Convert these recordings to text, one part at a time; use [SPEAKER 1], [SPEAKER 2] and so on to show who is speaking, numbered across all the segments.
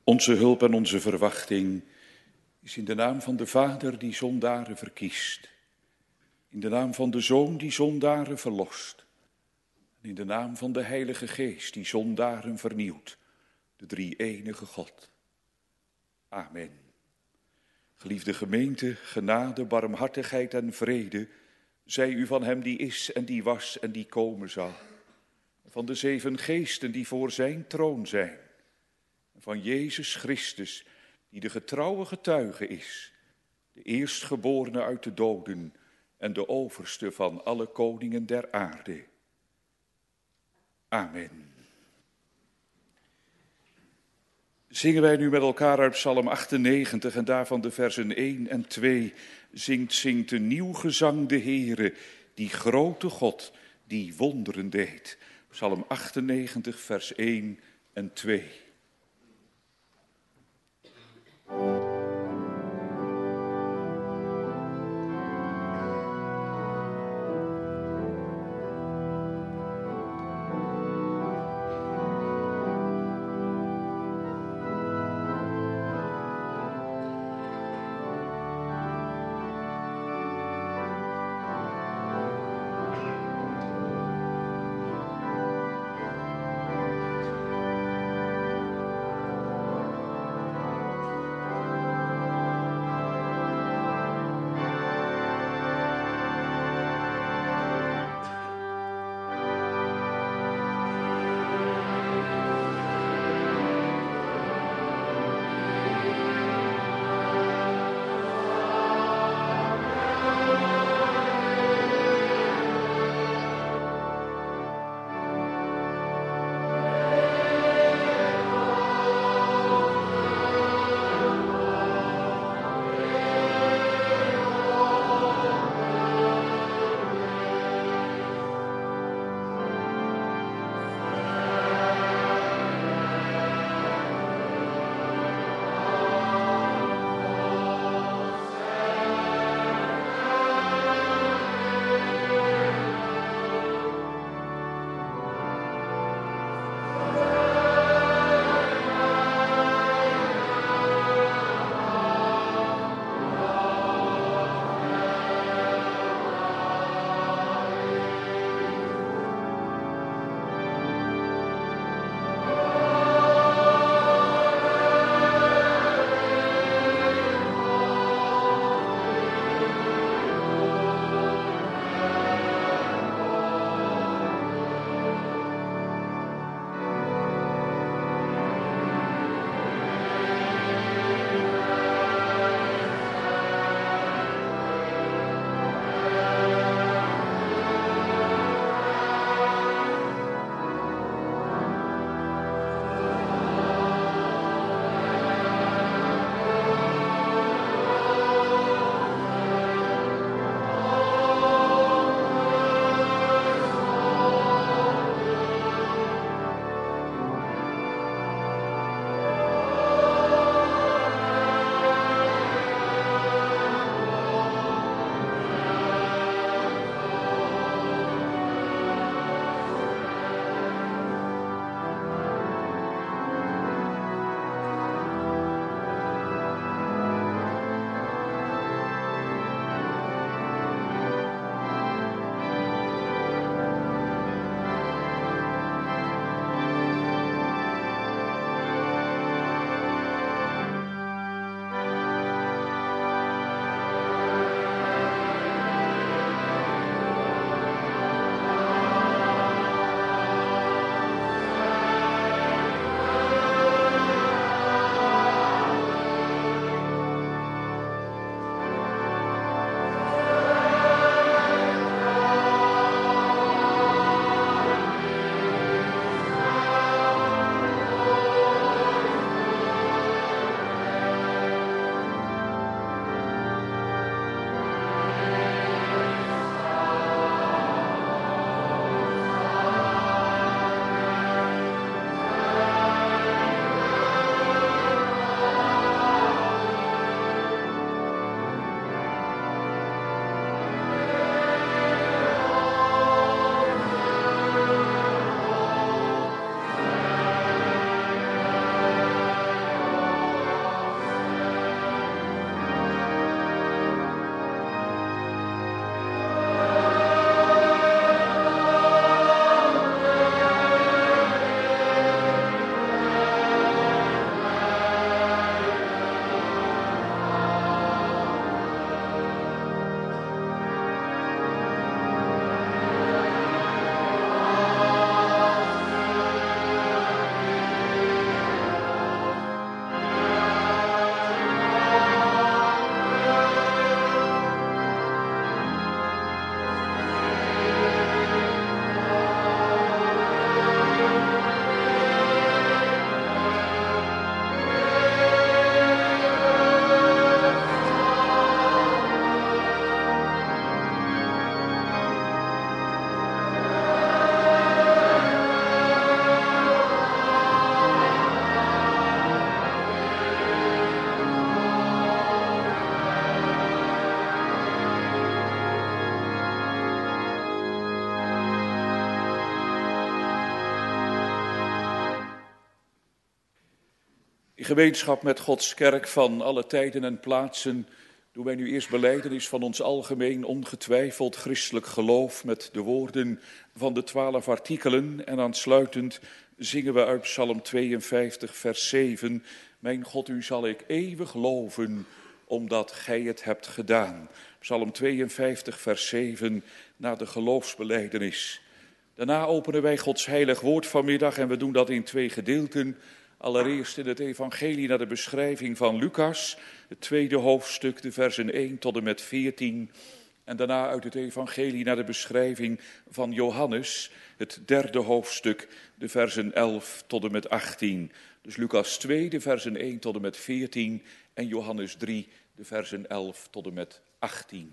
[SPEAKER 1] Onze hulp en onze verwachting is in de naam van de Vader die zondaren verkiest. In de naam van de Zoon die zondaren verlost. En in de naam van de Heilige Geest die zondaren vernieuwt. De drie-enige God. Amen. Geliefde gemeente, genade, barmhartigheid en vrede zij u van hem die is en die was en die komen zal. Van de 7 geesten die voor zijn troon zijn. Van Jezus Christus, die de getrouwe getuige is, de eerstgeborene uit de doden en de overste van alle koningen der aarde. Amen. Zingen wij nu met elkaar uit Psalm 98 en daarvan de versen 1 en 2. Zingt een nieuw gezang de Heere, die grote God, die wonderen deed. Psalm 98, vers 1 en 2. gemeenschap met Gods kerk van alle tijden en plaatsen doen wij nu eerst belijdenis van ons algemeen ongetwijfeld christelijk geloof met de woorden van de 12 artikelen en aansluitend zingen we uit Psalm 52 vers 7. Mijn God, u zal ik eeuwig loven, omdat gij het hebt gedaan. Psalm 52 vers 7 na de geloofsbelijdenis. Daarna openen wij Gods heilig woord vanmiddag en we doen dat in 2 gedeelten. Allereerst in het evangelie naar de beschrijving van Lucas, het 2e hoofdstuk, de versen 1 tot en met 14. En daarna uit het evangelie naar de beschrijving van Johannes, het 3e hoofdstuk, de versen 11 tot en met 18. Dus Lucas 2, de versen 1 tot en met 14 en Johannes 3, de versen 11 tot en met 18.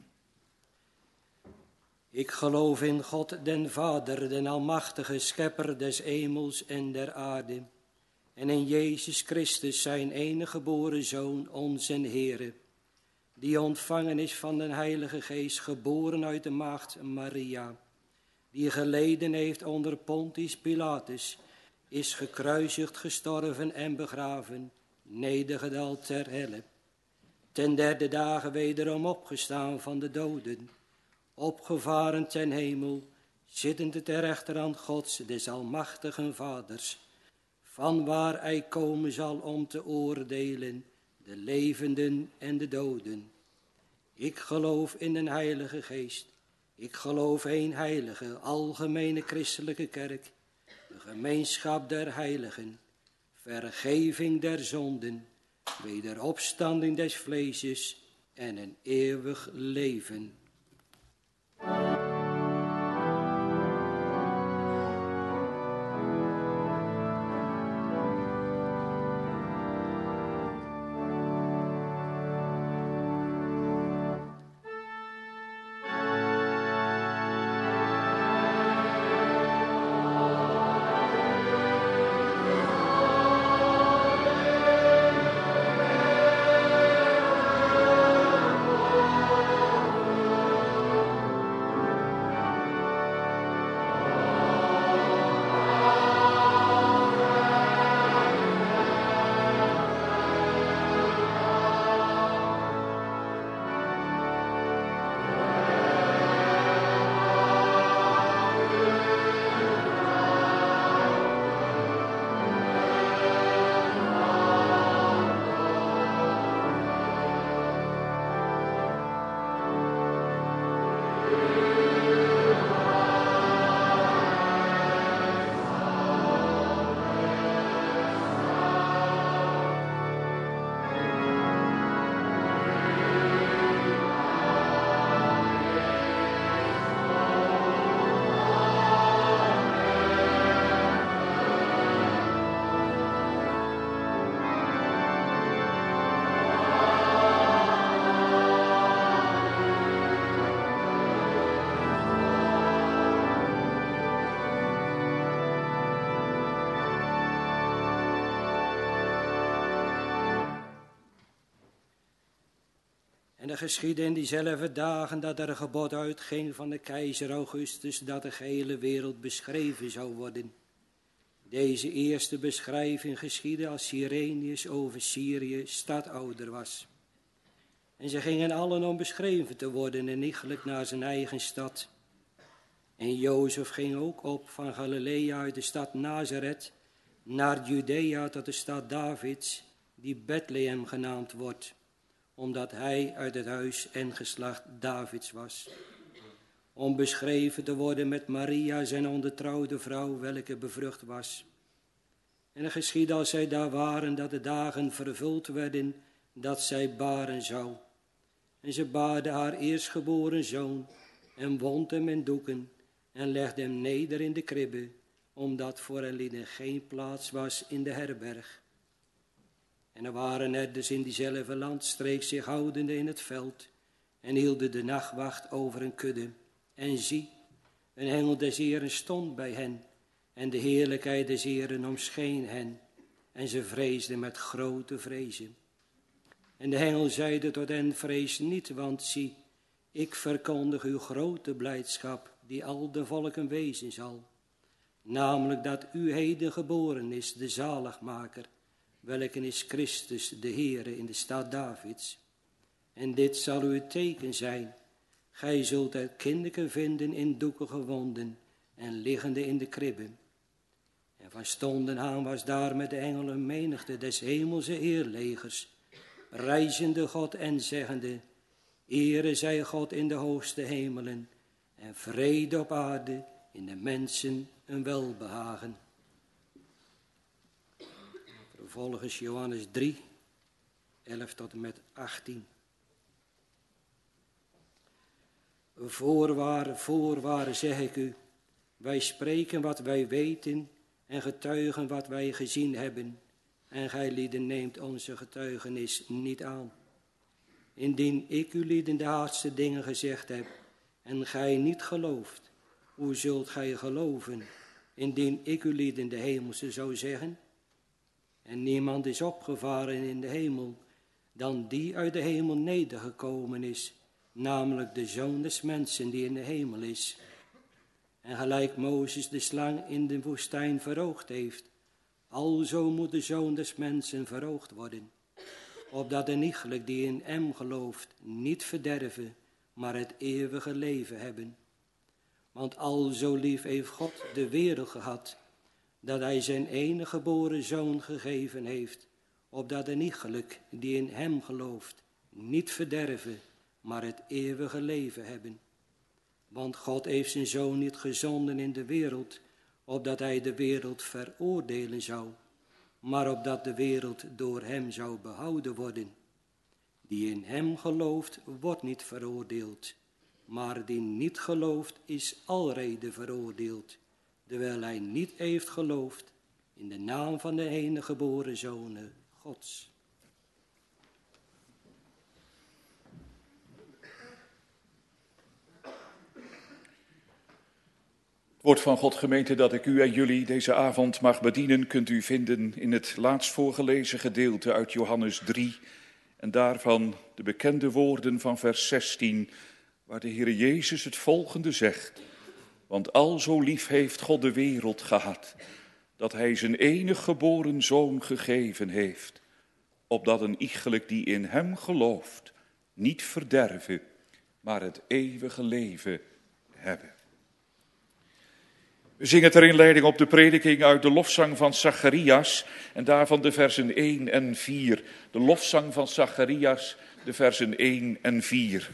[SPEAKER 2] Ik geloof in God den Vader, den almachtige schepper des hemels en der aarde. En in Jezus Christus, zijn enige geboren Zoon, onze Heere, die ontvangen is van den Heilige Geest, geboren uit de maagd Maria, die geleden heeft onder Pontius Pilatus, is gekruisigd, gestorven en begraven, nedergedaald ter helle. Ten 3e dagen wederom opgestaan van de doden, opgevaren ten hemel, zittende ter rechterhand Gods, des almachtigen Vaders, van waar hij komen zal om te oordelen de levenden en de doden. Ik geloof in een heilige geest. Ik geloof één heilige, algemene christelijke kerk, de gemeenschap der heiligen, vergeving der zonden, wederopstanding des vleesjes en een eeuwig leven. En er geschiedde in diezelfde dagen dat er een gebod uitging van de keizer Augustus dat de gehele wereld beschreven zou worden. Deze eerste beschrijving geschiedde als Cyrenius over Syrië stadhouder was. En ze gingen allen om beschreven te worden en iegelijk naar zijn eigen stad. En Jozef ging ook op van Galilea uit de stad Nazareth naar Judea tot de stad Davids, die Bethlehem genaamd wordt, omdat hij uit het huis en geslacht Davids was, om beschreven te worden met Maria, zijn ondertrouwde vrouw, welke bevrucht was. En het geschiedde als zij daar waren, dat de dagen vervuld werden, dat zij baren zou. En ze baarde haar eerstgeboren zoon, en wond hem in doeken, en legde hem neder in de kribbe, omdat voor hen geen plaats was in de herberg. En er waren herders in diezelfde landstreek zich houdende in het veld en hielden de nachtwacht over een kudde. En zie, een engel des Heeren stond bij hen en de heerlijkheid des Heeren omscheen hen en ze vreesden met grote vrezen. En de engel zeide tot hen, vrees niet, want zie, ik verkondig uw grote blijdschap die al de volken wezen zal. Namelijk dat u heden geboren is, de zaligmaker, welke is Christus de Heere in de stad Davids. En dit zal uw teken zijn. Gij zult het kinderke vinden in doeken gewonden en liggende in de kribben. En van stonden aan was daar met de engelen menigte des hemelse heerlegers, prijzende God en zeggende, Ere zij God in de hoogste hemelen en vrede op aarde in de mensen een welbehagen. Vervolgens Johannes 3, 11 tot en met 18. Voorwaar zeg ik u, wij spreken wat wij weten en getuigen wat wij gezien hebben. En gij lieden neemt onze getuigenis niet aan. Indien ik u lieden de hardste dingen gezegd heb en gij niet gelooft, hoe zult gij geloven, indien ik u lieden de hemelse zou zeggen? En niemand is opgevaren in de hemel dan die uit de hemel nedergekomen is, namelijk de Zoon des mensen die in de hemel is. En gelijk Mozes de slang in de woestijn verhoogd heeft, alzo moet de Zoon des mensen verhoogd worden, opdat de iegelijk die in hem gelooft niet verderven, maar het eeuwige leven hebben. Want alzo lief heeft God de wereld gehad, dat hij zijn enige geboren Zoon gegeven heeft, opdat de iegelijk die in hem gelooft niet verderven, maar het eeuwige leven hebben. Want God heeft zijn Zoon niet gezonden in de wereld, opdat hij de wereld veroordelen zou, maar opdat de wereld door hem zou behouden worden. Die in hem gelooft, wordt niet veroordeeld, maar die niet gelooft, is alrede veroordeeld, terwijl hij niet heeft geloofd in de naam van de enige geboren Zoon Gods.
[SPEAKER 1] Het woord van God, gemeente, dat ik u en jullie deze avond mag bedienen, kunt u vinden in het laatst voorgelezen gedeelte uit Johannes 3 en daarvan de bekende woorden van vers 16, waar de Heer Jezus het volgende zegt. Want alzo lief heeft God de wereld gehad, dat hij zijn enig geboren Zoon gegeven heeft, opdat een iegelijk die in hem gelooft niet verderven, maar het eeuwige leven hebben. We zingen ter inleiding op de prediking uit de lofzang van Zacharias en daarvan de versen 1 en 4. De lofzang van Zacharias, de versen 1 en 4.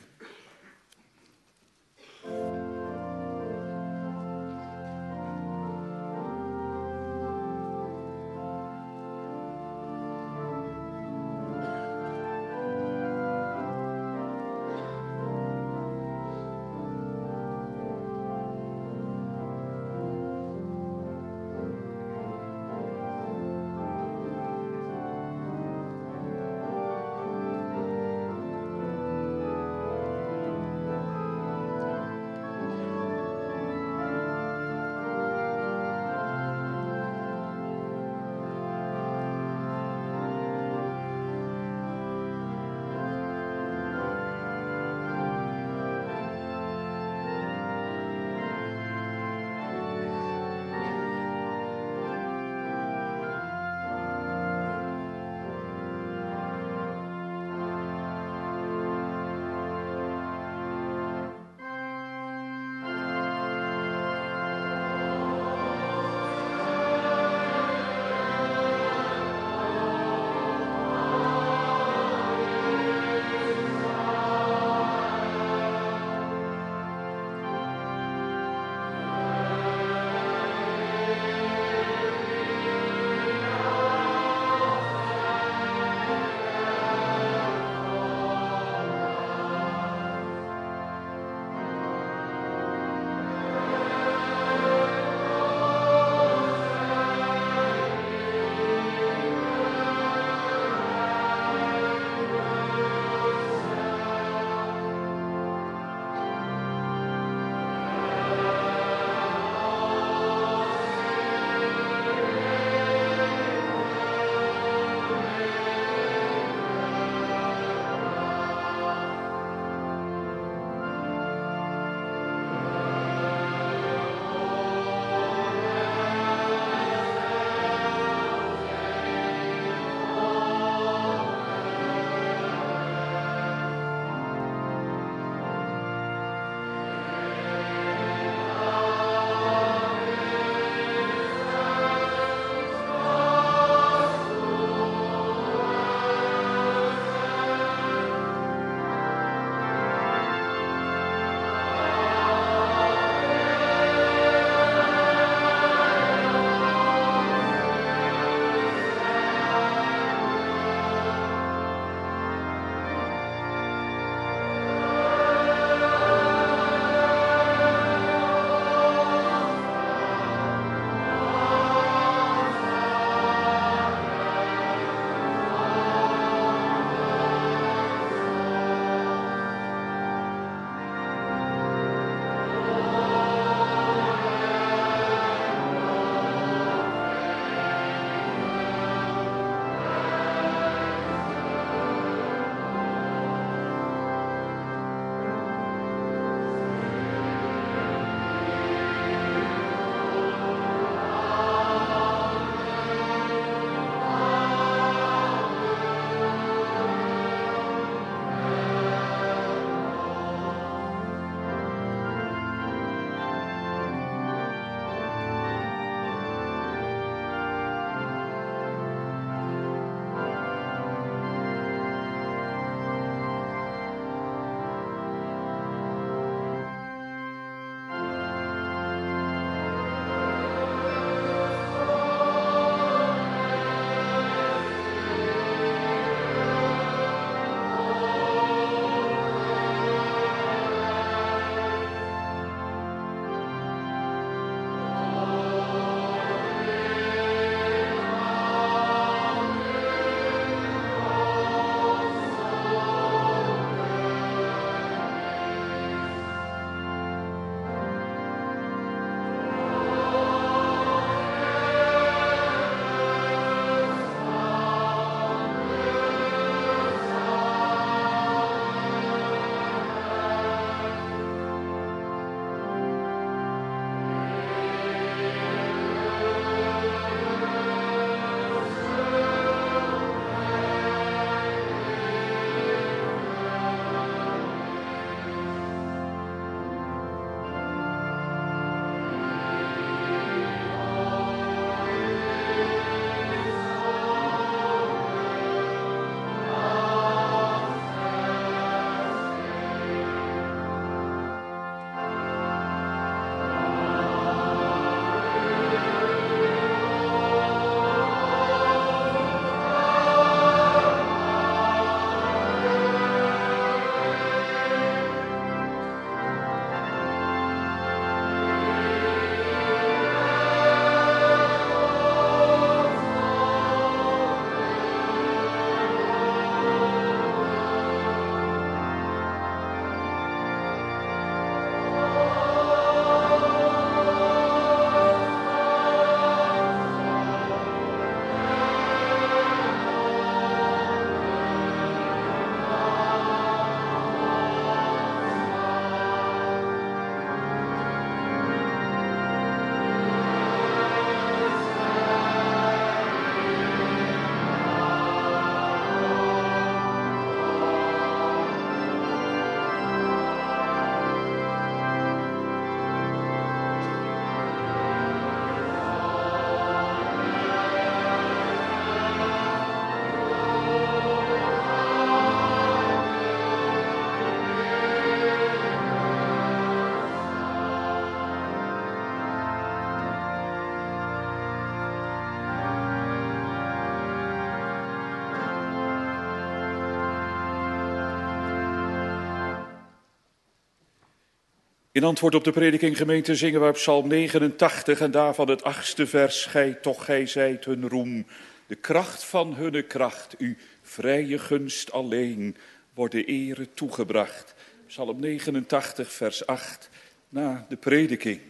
[SPEAKER 1] In antwoord op de prediking, gemeente, zingen we op Psalm 89 en daarvan het 8e vers. Gij zijt hun roem, de kracht van hunne kracht, uw vrije gunst alleen, wordt de ere toegebracht. Psalm 89 vers 8, na de prediking.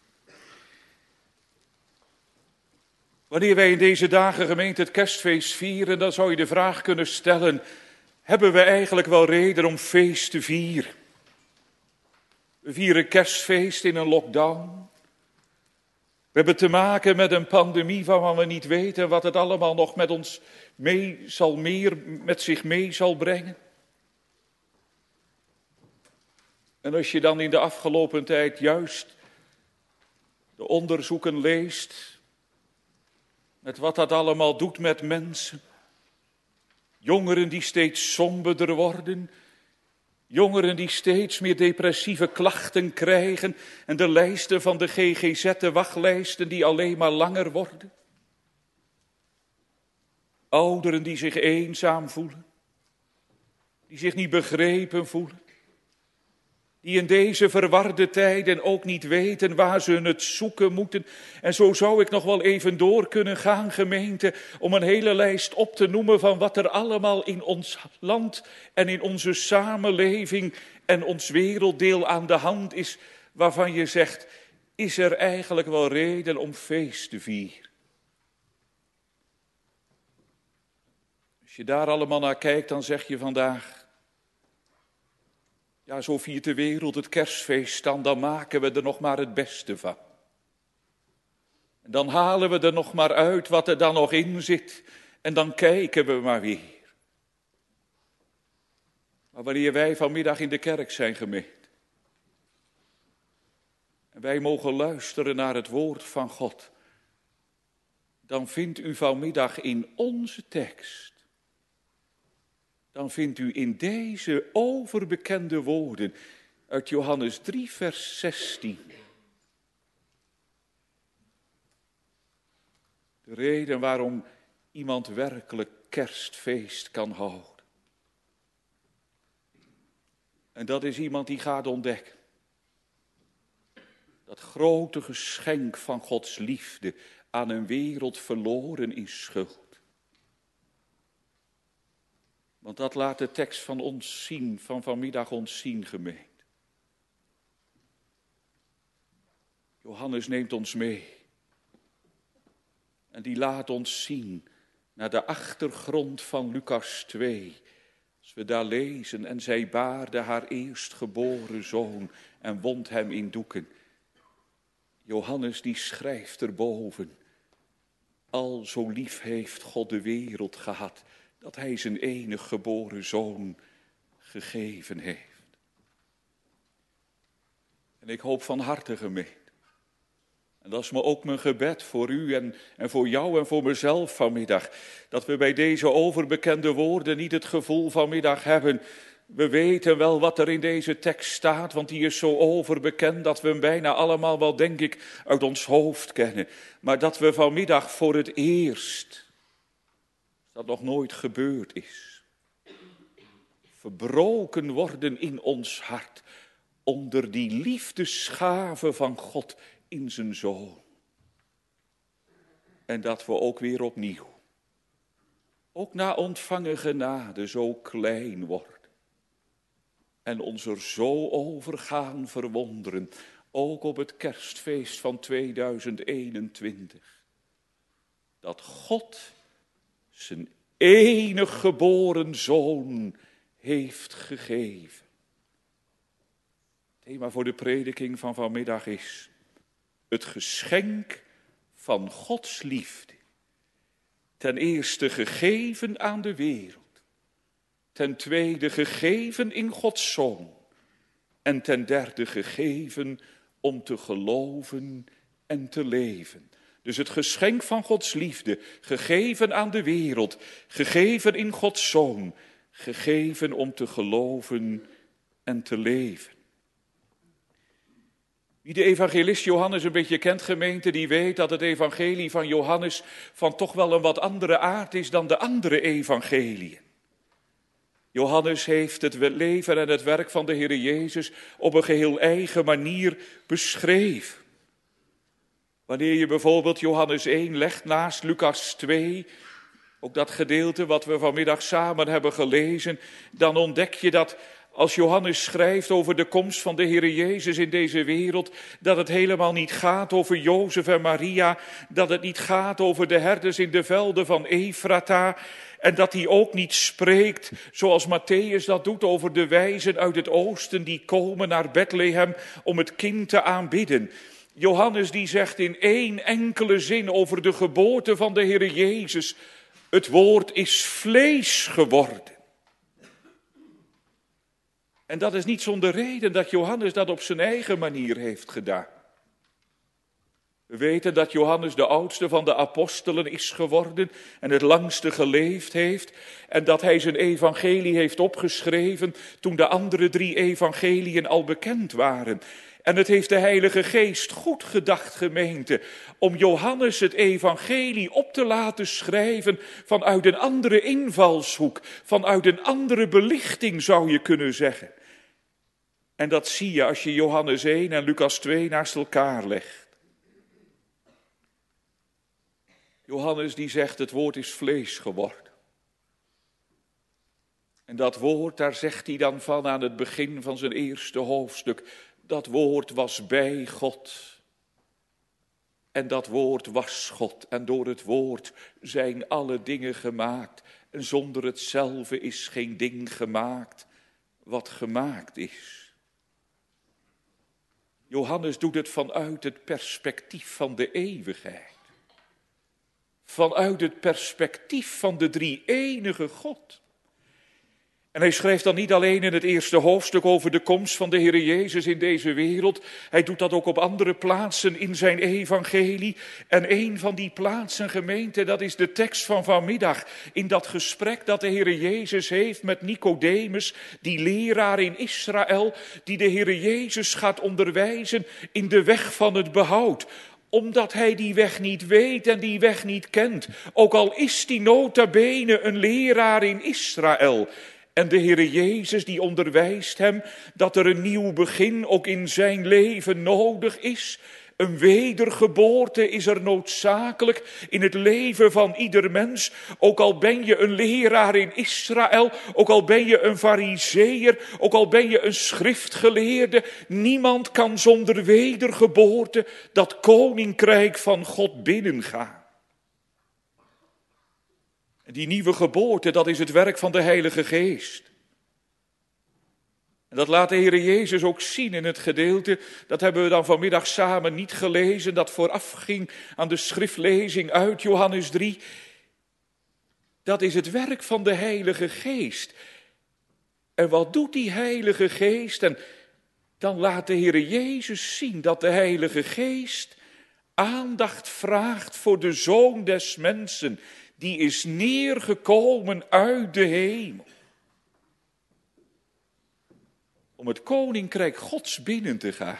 [SPEAKER 1] Wanneer wij in deze dagen, gemeente, het kerstfeest vieren, dan zou je de vraag kunnen stellen: hebben we eigenlijk wel reden om feest te vieren? We vieren kerstfeest in een lockdown. We hebben te maken met een pandemie waarvan we niet weten wat het allemaal nog met zich mee zal brengen. En als je dan in de afgelopen tijd juist de onderzoeken leest, met wat dat allemaal doet met mensen. Jongeren die steeds somberder worden. Jongeren die steeds meer depressieve klachten krijgen. En de lijsten van de GGZ, de wachtlijsten, die alleen maar langer worden. Ouderen die zich eenzaam voelen. Die zich niet begrepen voelen. Die in deze verwarde tijden ook niet weten waar ze het zoeken moeten. En zo zou ik nog wel even door kunnen gaan, gemeente, om een hele lijst op te noemen van wat er allemaal in ons land en in onze samenleving en ons werelddeel aan de hand is, waarvan je zegt, is er eigenlijk wel reden om feest te vieren? Als je daar allemaal naar kijkt, dan zeg je vandaag, ja, zo viert de wereld het kerstfeest dan maken we er nog maar het beste van. En dan halen we er nog maar uit wat er dan nog in zit. En dan kijken we maar weer. Maar wanneer wij vanmiddag in de kerk zijn, gemeente, en wij mogen luisteren naar het woord van God, dan vindt u vanmiddag in onze tekst, dan vindt u in deze overbekende woorden uit Johannes 3 vers 16. De reden waarom iemand werkelijk kerstfeest kan houden. En dat is iemand die gaat ontdekken. Dat grote geschenk van Gods liefde aan een wereld verloren in schuld. Want dat laat de tekst van ons zien, van vanmiddag ons zien, gemeente. Johannes neemt ons mee. En die laat ons zien naar de achtergrond van Lucas 2. Als we daar lezen, en zij baarde haar eerstgeboren zoon en wond hem in doeken. Johannes die schrijft erboven. Al zo lief heeft God de wereld gehad, dat hij zijn enig geboren zoon gegeven heeft. En ik hoop van harte, gemeente, en dat is me ook mijn gebed voor u en voor jou en voor mezelf vanmiddag, dat we bij deze overbekende woorden niet het gevoel vanmiddag hebben, we weten wel wat er in deze tekst staat, want die is zo overbekend dat we hem bijna allemaal wel, denk ik, uit ons hoofd kennen. Maar dat we vanmiddag voor het eerst, dat nog nooit gebeurd is, verbroken worden in ons hart onder die liefdesgave van God in zijn Zoon. En dat we ook weer opnieuw, ook na ontvangen genade, zo klein worden. En ons er zo over gaan verwonderen, ook op het kerstfeest van 2021. Dat God zijn enig geboren zoon heeft gegeven. Het thema voor de prediking van vanmiddag is het geschenk van Gods liefde. Ten eerste gegeven aan de wereld. Ten tweede gegeven in Gods Zoon. En ten derde gegeven om te geloven en te leven. Dus het geschenk van Gods liefde, gegeven aan de wereld, gegeven in Gods Zoon, gegeven om te geloven en te leven. Wie de evangelist Johannes een beetje kent, gemeente, die weet dat het evangelie van Johannes van toch wel een wat andere aard is dan de andere evangeliën. Johannes heeft het leven en het werk van de Heer Jezus op een geheel eigen manier beschreven. Wanneer je bijvoorbeeld Johannes 1 legt naast Lucas 2, ook dat gedeelte wat we vanmiddag samen hebben gelezen, dan ontdek je dat als Johannes schrijft over de komst van de Heer Jezus in deze wereld, dat het helemaal niet gaat over Jozef en Maria, dat het niet gaat over de herders in de velden van Efrata, en dat hij ook niet spreekt, zoals Mattheüs dat doet, over de wijzen uit het oosten die komen naar Bethlehem om het kind te aanbidden. Johannes die zegt in één enkele zin over de geboorte van de Heer Jezus: het woord is vlees geworden. En dat is niet zonder reden dat Johannes dat op zijn eigen manier heeft gedaan. We weten dat Johannes de oudste van de apostelen is geworden en het langste geleefd heeft. En dat hij zijn evangelie heeft opgeschreven toen de andere 3 evangeliën al bekend waren. En het heeft de Heilige Geest goed gedacht, gemeente, om Johannes het evangelie op te laten schrijven vanuit een andere invalshoek, vanuit een andere belichting zou je kunnen zeggen. En dat zie je als je Johannes 1 en Lucas 2 naast elkaar legt. Johannes die zegt het woord is vlees geworden. En dat woord, daar zegt hij dan van aan het begin van zijn eerste hoofdstuk. Dat woord was bij God. En dat woord was God. En door het woord zijn alle dingen gemaakt. En zonder hetzelfde is geen ding gemaakt wat gemaakt is. Johannes doet het vanuit het perspectief van de eeuwigheid. Vanuit het perspectief van de drie-enige God. En hij schrijft dan niet alleen in het eerste hoofdstuk over de komst van de Heer Jezus in deze wereld. Hij doet dat ook op andere plaatsen in zijn evangelie. En een van die plaatsen, gemeente, dat is de tekst van vanmiddag. In dat gesprek dat de Heer Jezus heeft met Nicodemus, die leraar in Israël, die de Heer Jezus gaat onderwijzen in de weg van het behoud. Omdat hij die weg niet weet en die weg niet kent. Ook al is die nota bene een leraar in Israël. En de Heere Jezus die onderwijst hem dat er een nieuw begin ook in zijn leven nodig is. Een wedergeboorte is er noodzakelijk in het leven van ieder mens. Ook al ben je een leraar in Israël, ook al ben je een farizeeër, ook al ben je een schriftgeleerde. Niemand kan zonder wedergeboorte dat koninkrijk van God binnengaan. En die nieuwe geboorte, dat is het werk van de Heilige Geest. En dat laat de Heer Jezus ook zien in het gedeelte, dat hebben we dan vanmiddag samen niet gelezen, dat voorafging aan de schriftlezing uit Johannes 3. Dat is het werk van de Heilige Geest. En wat doet die Heilige Geest? En dan laat de Heer Jezus zien dat de Heilige Geest aandacht vraagt voor de Zoon des Mensen. Die is neergekomen uit de hemel. Om het koninkrijk Gods binnen te gaan.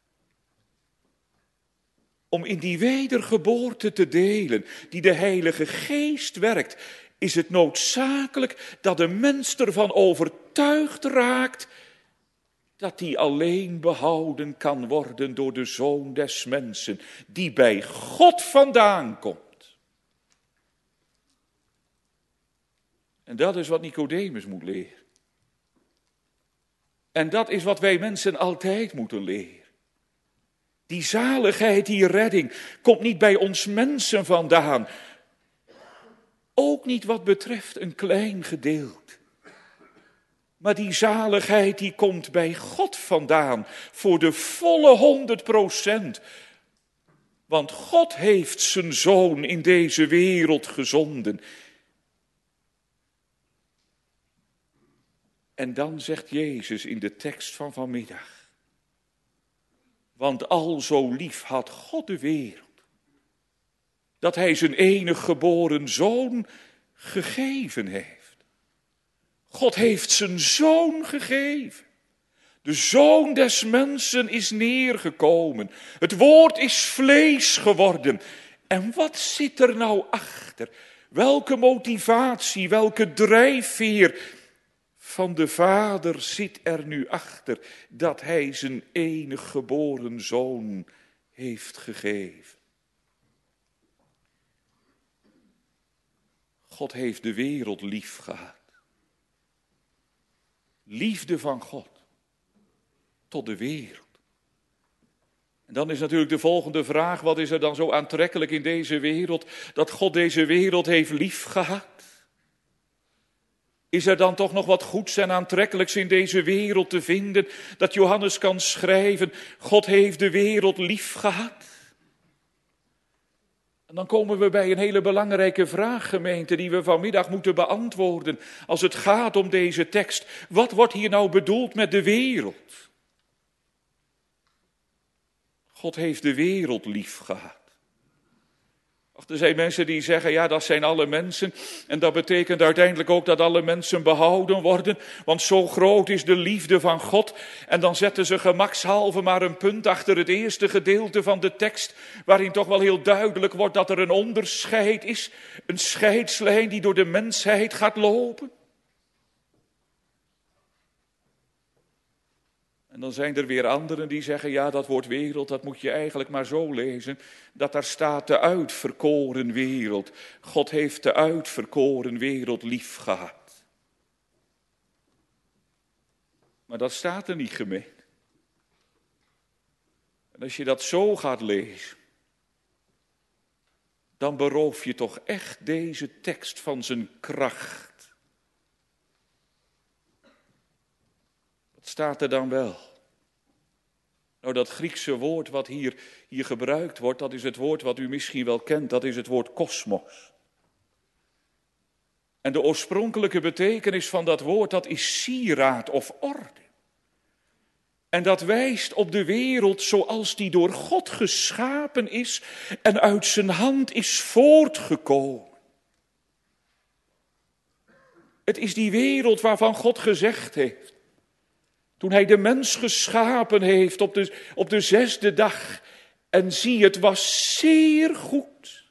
[SPEAKER 1] Om in die wedergeboorte te delen, die de Heilige Geest werkt, is het noodzakelijk dat de mens ervan overtuigd raakt dat hij alleen behouden kan worden door de Zoon des Mensen, die bij God vandaan komt. En dat is wat Nicodemus moet leren. En dat is wat wij mensen altijd moeten leren. Die zaligheid, die redding, komt niet bij ons mensen vandaan. Ook niet wat betreft een klein gedeelte. Maar die zaligheid, die komt bij God vandaan. Voor de volle 100%. Want God heeft zijn Zoon in deze wereld gezonden. En dan zegt Jezus in de tekst van vanmiddag. Want al zo lief had God de wereld, dat hij zijn enig geboren Zoon gegeven heeft. God heeft zijn Zoon gegeven. De Zoon des Mensen is neergekomen. Het woord is vlees geworden. En wat zit er nou achter? Welke motivatie, welke drijfveer van de Vader zit er nu achter dat hij zijn enige geboren zoon heeft gegeven. God heeft de wereld lief gehad. Liefde van God tot de wereld. En dan is natuurlijk de volgende vraag, wat is er dan zo aantrekkelijk in deze wereld, dat God deze wereld heeft lief gehad? Is er dan toch nog wat goeds en aantrekkelijks in deze wereld te vinden, dat Johannes kan schrijven, God heeft de wereld lief gehad? En dan komen we bij een hele belangrijke vraag, gemeente, die we vanmiddag moeten beantwoorden als het gaat om deze tekst. Wat wordt hier nou bedoeld met de wereld? God heeft de wereld lief gehad. Ach, er zijn mensen die zeggen, ja, dat zijn alle mensen. En dat betekent uiteindelijk ook dat alle mensen behouden worden. Want zo groot is de liefde van God. En dan zetten ze gemakshalve maar een punt achter het eerste gedeelte van de tekst. Waarin toch wel heel duidelijk wordt dat er een onderscheid is. Een scheidslijn die door de mensheid gaat lopen. En dan zijn er weer anderen die zeggen, ja, dat woord wereld, dat moet je eigenlijk maar zo lezen, dat daar staat de uitverkoren wereld. God heeft de uitverkoren wereld lief gehad. Maar dat staat er niet, gemeente. En als je dat zo gaat lezen, dan beroof je toch echt deze tekst van zijn kracht. Wat staat er dan wel? Nou, dat Griekse woord wat hier gebruikt wordt, dat is het woord wat u misschien wel kent, dat is het woord kosmos. En de oorspronkelijke betekenis van dat woord, dat is sieraad of orde. En dat wijst op de wereld zoals die door God geschapen is en uit zijn hand is voortgekomen. Het is die wereld waarvan God gezegd heeft, toen hij de mens geschapen heeft op de 6e dag. En zie, het was zeer goed.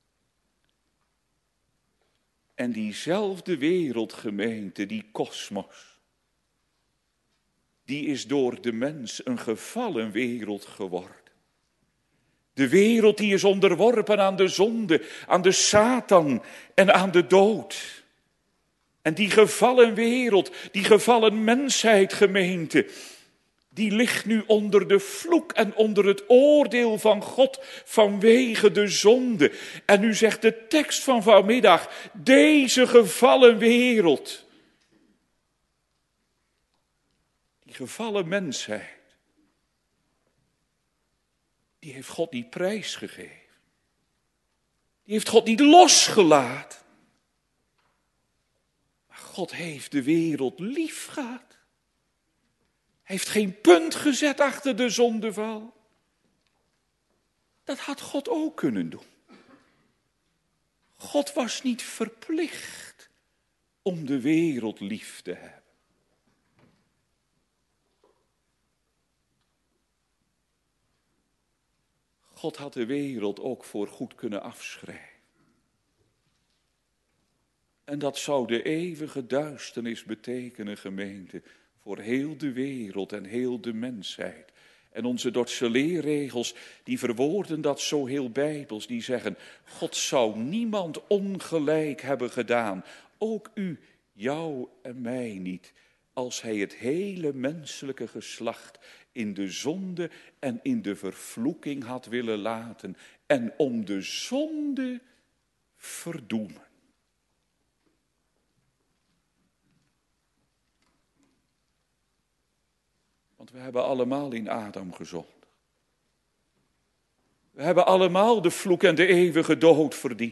[SPEAKER 1] En diezelfde wereldgemeente, die kosmos, die is door de mens een gevallen wereld geworden. De wereld die is onderworpen aan de zonde, aan de Satan en aan de dood. En die gevallen wereld, die gevallen mensheid, gemeente, die ligt nu onder de vloek en onder het oordeel van God vanwege de zonde. En nu zegt de tekst van vanmiddag, deze gevallen wereld, die gevallen mensheid, die heeft God niet prijsgegeven. Die heeft God niet losgelaten. God heeft de wereld lief gehad. Hij heeft geen punt gezet achter de zondeval. Dat had God ook kunnen doen. God was niet verplicht om de wereld lief te hebben. God had de wereld ook voor goed kunnen afschrijven. En dat zou de eeuwige duisternis betekenen, gemeente, voor heel de wereld en heel de mensheid. En onze Dordtse leerregels, die verwoorden dat zo heel bijbels, die zeggen, God zou niemand ongelijk hebben gedaan, ook u, jou en mij niet, als hij het hele menselijke geslacht in de zonde en in de vervloeking had willen laten en om de zonde verdoemen. Want we hebben allemaal in Adam gezondigd. We hebben allemaal de vloek en de eeuwige dood verdiend.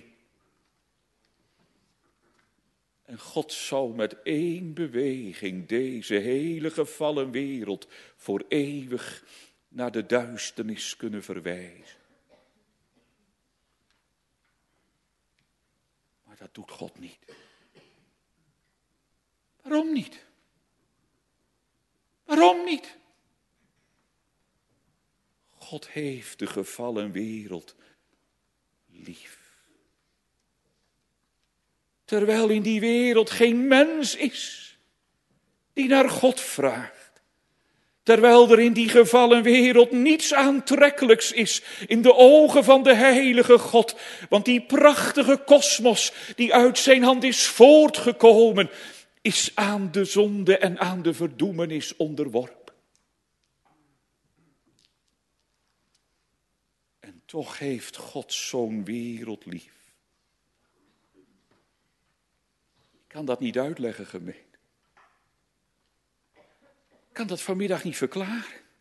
[SPEAKER 1] En God zou met één beweging deze hele gevallen wereld voor eeuwig naar de duisternis kunnen verwijzen. Maar dat doet God niet. Waarom niet? Waarom niet? God heeft de gevallen wereld lief. Terwijl in die wereld geen mens is die naar God vraagt. Terwijl er in die gevallen wereld niets aantrekkelijks is in de ogen van de heilige God. Want die prachtige kosmos die uit zijn hand is voortgekomen, is aan de zonde en aan de verdoemenis onderworpen. En toch heeft God zo'n wereld lief. Ik kan dat niet uitleggen, gemeente. Ik kan dat vanmiddag niet verklaren.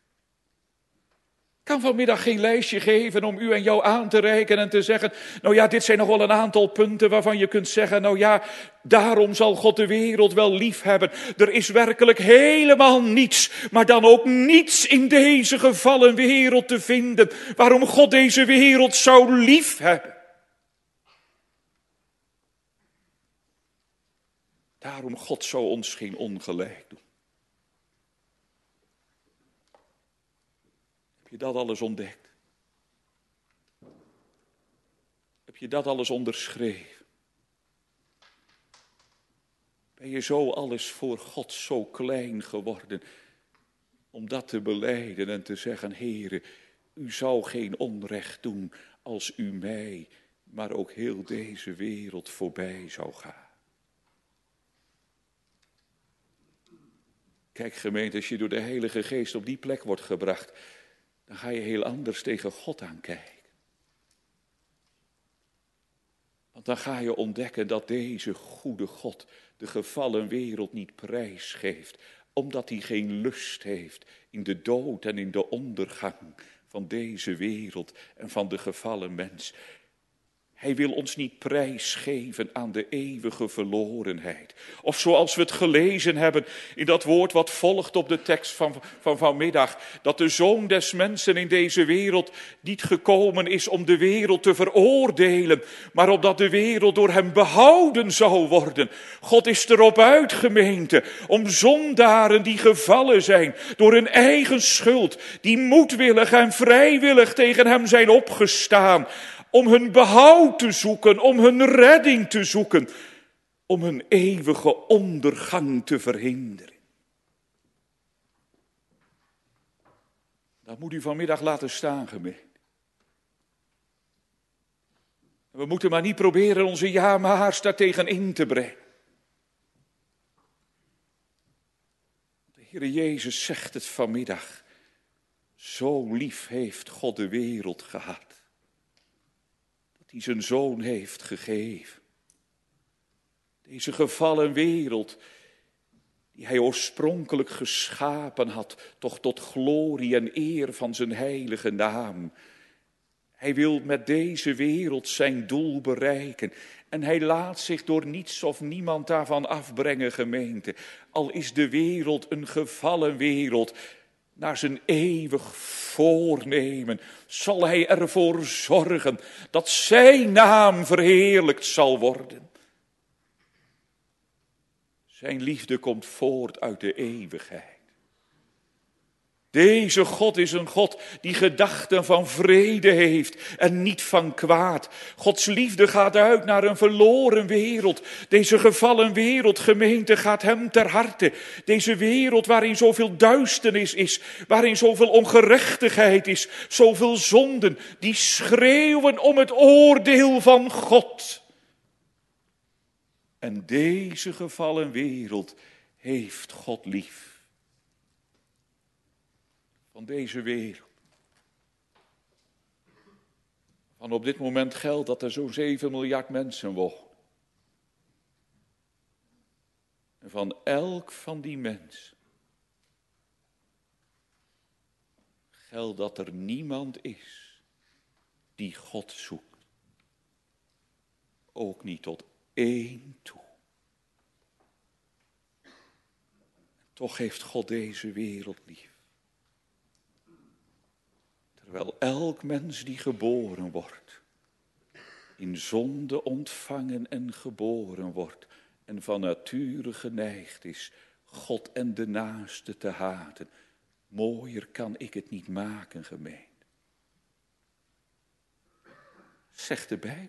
[SPEAKER 1] Ik kan vanmiddag geen lijstje geven om u en jou aan te reiken en te zeggen, nou ja, dit zijn nog wel een aantal punten waarvan je kunt zeggen, nou ja, daarom zal God de wereld wel lief hebben. Er is werkelijk helemaal niets, maar dan ook niets in deze gevallen wereld te vinden waarom God deze wereld zou lief hebben. Daarom God zou ons geen ongelijk doen. Heb je dat alles ontdekt? Heb je dat alles onderschreven? Ben je zo alles voor God zo klein geworden om dat te belijden en te zeggen, Heere, u zou geen onrecht doen als u mij, maar ook heel deze wereld voorbij zou gaan. Kijk gemeente, als je door de Heilige Geest op die plek wordt gebracht, dan ga je heel anders tegen God aankijken. Want dan ga je ontdekken dat deze goede God de gevallen wereld niet prijsgeeft, omdat hij geen lust heeft in de dood en in de ondergang van deze wereld en van de gevallen mens. Hij wil ons niet prijsgeven aan de eeuwige verlorenheid. Of zoals we het gelezen hebben in dat woord wat volgt op de tekst van vanmiddag. Dat de Zoon des mensen in deze wereld niet gekomen is om de wereld te veroordelen. Maar opdat de wereld door hem behouden zou worden. God is erop uit, gemeente, om zondaren die gevallen zijn door hun eigen schuld. Die moedwillig en vrijwillig tegen hem zijn opgestaan. Om hun behoud te zoeken, om hun redding te zoeken, om hun eeuwige ondergang te verhinderen. Dat moet u vanmiddag laten staan, gemeente. We moeten maar niet proberen onze ja-maars daartegen in te brengen. De Heere Jezus zegt het vanmiddag. Zo lief heeft God de wereld gehad. Die zijn zoon heeft gegeven. Deze gevallen wereld, die hij oorspronkelijk geschapen had, toch tot glorie en eer van zijn heilige naam. Hij wil met deze wereld zijn doel bereiken. En hij laat zich door niets of niemand daarvan afbrengen, gemeente. Al is de wereld een gevallen wereld. Naar zijn eeuwig voornemen zal hij ervoor zorgen dat zijn naam verheerlijkt zal worden. Zijn liefde komt voort uit de eeuwigheid. Deze God is een God die gedachten van vrede heeft en niet van kwaad. Gods liefde gaat uit naar een verloren wereld. Deze gevallen wereld, gemeente, gaat hem ter harte. Deze wereld waarin zoveel duisternis is, waarin zoveel ongerechtigheid is, zoveel zonden, die schreeuwen om het oordeel van God. En deze gevallen wereld heeft God lief. Van deze wereld. Van op dit moment geldt dat er zo'n 7 miljard mensen wonen. En van elk van die mensen geldt dat er niemand is die God zoekt. Ook niet tot één toe. Toch heeft God deze wereld lief. Terwijl elk mens die geboren wordt, in zonde ontvangen en geboren wordt en van nature geneigd is God en de naaste te haten. Mooier kan ik het niet maken, gemeente. Zegt de Bijbel.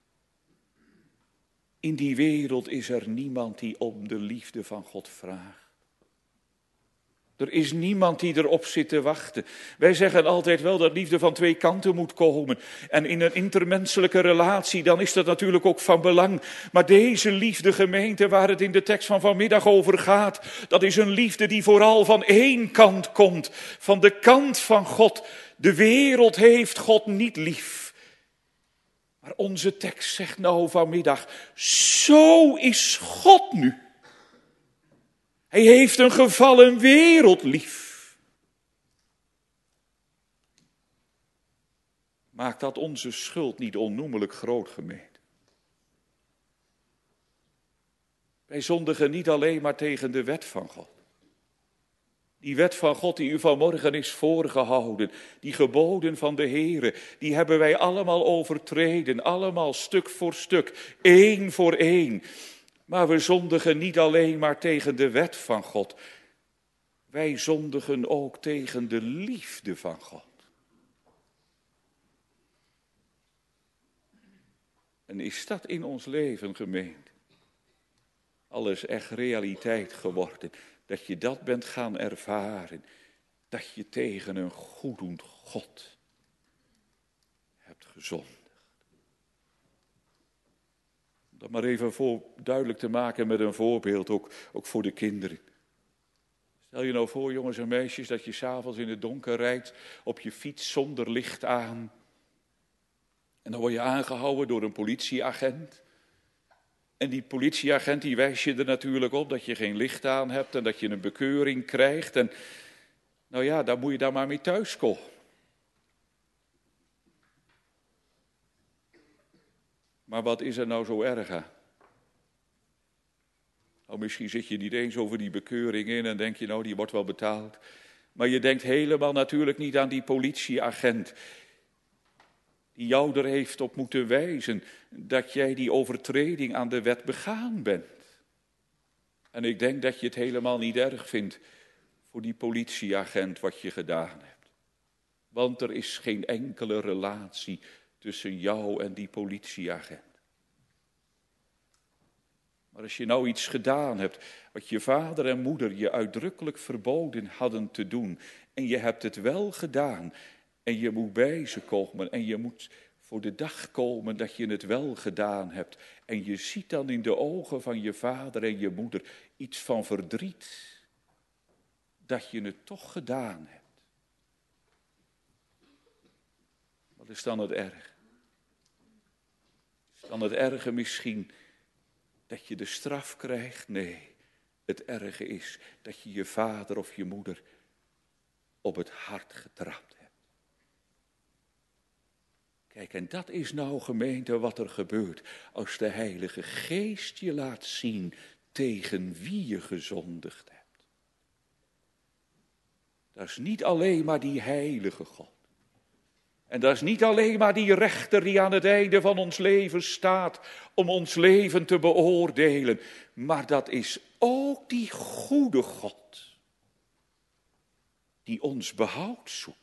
[SPEAKER 1] In die wereld is er niemand die om de liefde van God vraagt. Er is niemand die erop zit te wachten. Wij zeggen altijd wel dat liefde van twee kanten moet komen. En in een intermenselijke relatie, dan is dat natuurlijk ook van belang. Maar deze liefde, gemeente, waar het in de tekst van vanmiddag over gaat, dat is een liefde die vooral van één kant komt. Van de kant van God. De wereld heeft God niet lief. Maar onze tekst zegt nou vanmiddag, zo is God nu. Hij heeft een gevallen wereld lief. Maakt dat onze schuld niet onnoemelijk groot, gemeente? Wij zondigen niet alleen maar tegen de wet van God. Die wet van God die u vanmorgen is voorgehouden, die geboden van de Heere, die hebben wij allemaal overtreden, allemaal stuk voor stuk, één voor één. Maar we zondigen niet alleen maar tegen de wet van God. Wij zondigen ook tegen de liefde van God. En is dat in ons leven, gemeente, alles echt realiteit geworden? Dat je dat bent gaan ervaren. Dat je tegen een goeddoend God hebt gezondigd. Om dat maar even duidelijk te maken met een voorbeeld, ook voor de kinderen. Stel je nou voor, jongens en meisjes, dat je 's avonds in het donker rijdt op je fiets zonder licht aan. En dan word je aangehouden door een politieagent. En die politieagent die wijst je er natuurlijk op dat je geen licht aan hebt en dat je een bekeuring krijgt. En nou ja, daar moet je dan maar mee thuiskomen. Maar wat is er nou zo erg aan? Nou, misschien zit je niet eens over die bekeuring in en denk je, nou, die wordt wel betaald. Maar je denkt helemaal natuurlijk niet aan die politieagent die jou er heeft op moeten wijzen dat jij die overtreding aan de wet begaan bent. En ik denk dat je het helemaal niet erg vindt voor die politieagent wat je gedaan hebt. Want er is geen enkele relatie tussen jou en die politieagent. Maar als je nou iets gedaan hebt wat je vader en moeder je uitdrukkelijk verboden hadden te doen, en je hebt het wel gedaan, en je moet bij ze komen en je moet voor de dag komen dat je het wel gedaan hebt. En je ziet dan in de ogen van je vader en je moeder iets van verdriet. Dat je het toch gedaan hebt. Wat is dan het erg? Is dan het erge misschien dat je de straf krijgt? Nee, het erge is dat je je vader of je moeder op het hart getrapt hebt. Kijk, en dat is nou, gemeente, wat er gebeurt als de Heilige Geest je laat zien tegen wie je gezondigd hebt. Dat is niet alleen maar die heilige God. En dat is niet alleen maar die rechter die aan het einde van ons leven staat om ons leven te beoordelen. Maar dat is ook die goede God die ons behoud zoekt.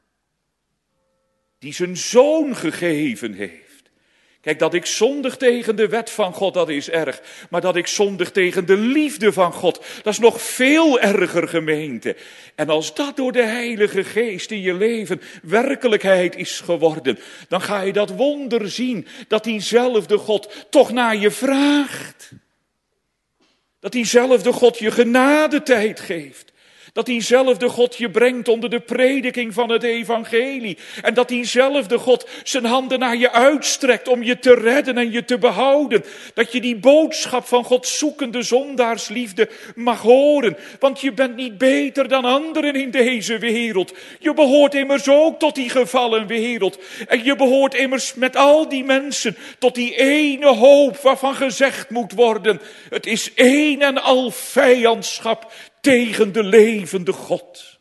[SPEAKER 1] Die zijn zoon gegeven heeft. Kijk, dat ik zondig tegen de wet van God, dat is erg. Maar dat ik zondig tegen de liefde van God, dat is nog veel erger, gemeente. En als dat door de Heilige Geest in je leven werkelijkheid is geworden, dan ga je dat wonder zien, dat diezelfde God toch naar je vraagt. Dat diezelfde God je genadetijd geeft. Dat diezelfde God je brengt onder de prediking van het evangelie. En dat diezelfde God zijn handen naar je uitstrekt om je te redden en je te behouden. Dat je die boodschap van Gods zoekende zondaarsliefde mag horen. Want je bent niet beter dan anderen in deze wereld. Je behoort immers ook tot die gevallen wereld. En je behoort immers met al die mensen tot die ene hoop waarvan gezegd moet worden: het is een en al vijandschap tegen de levende God.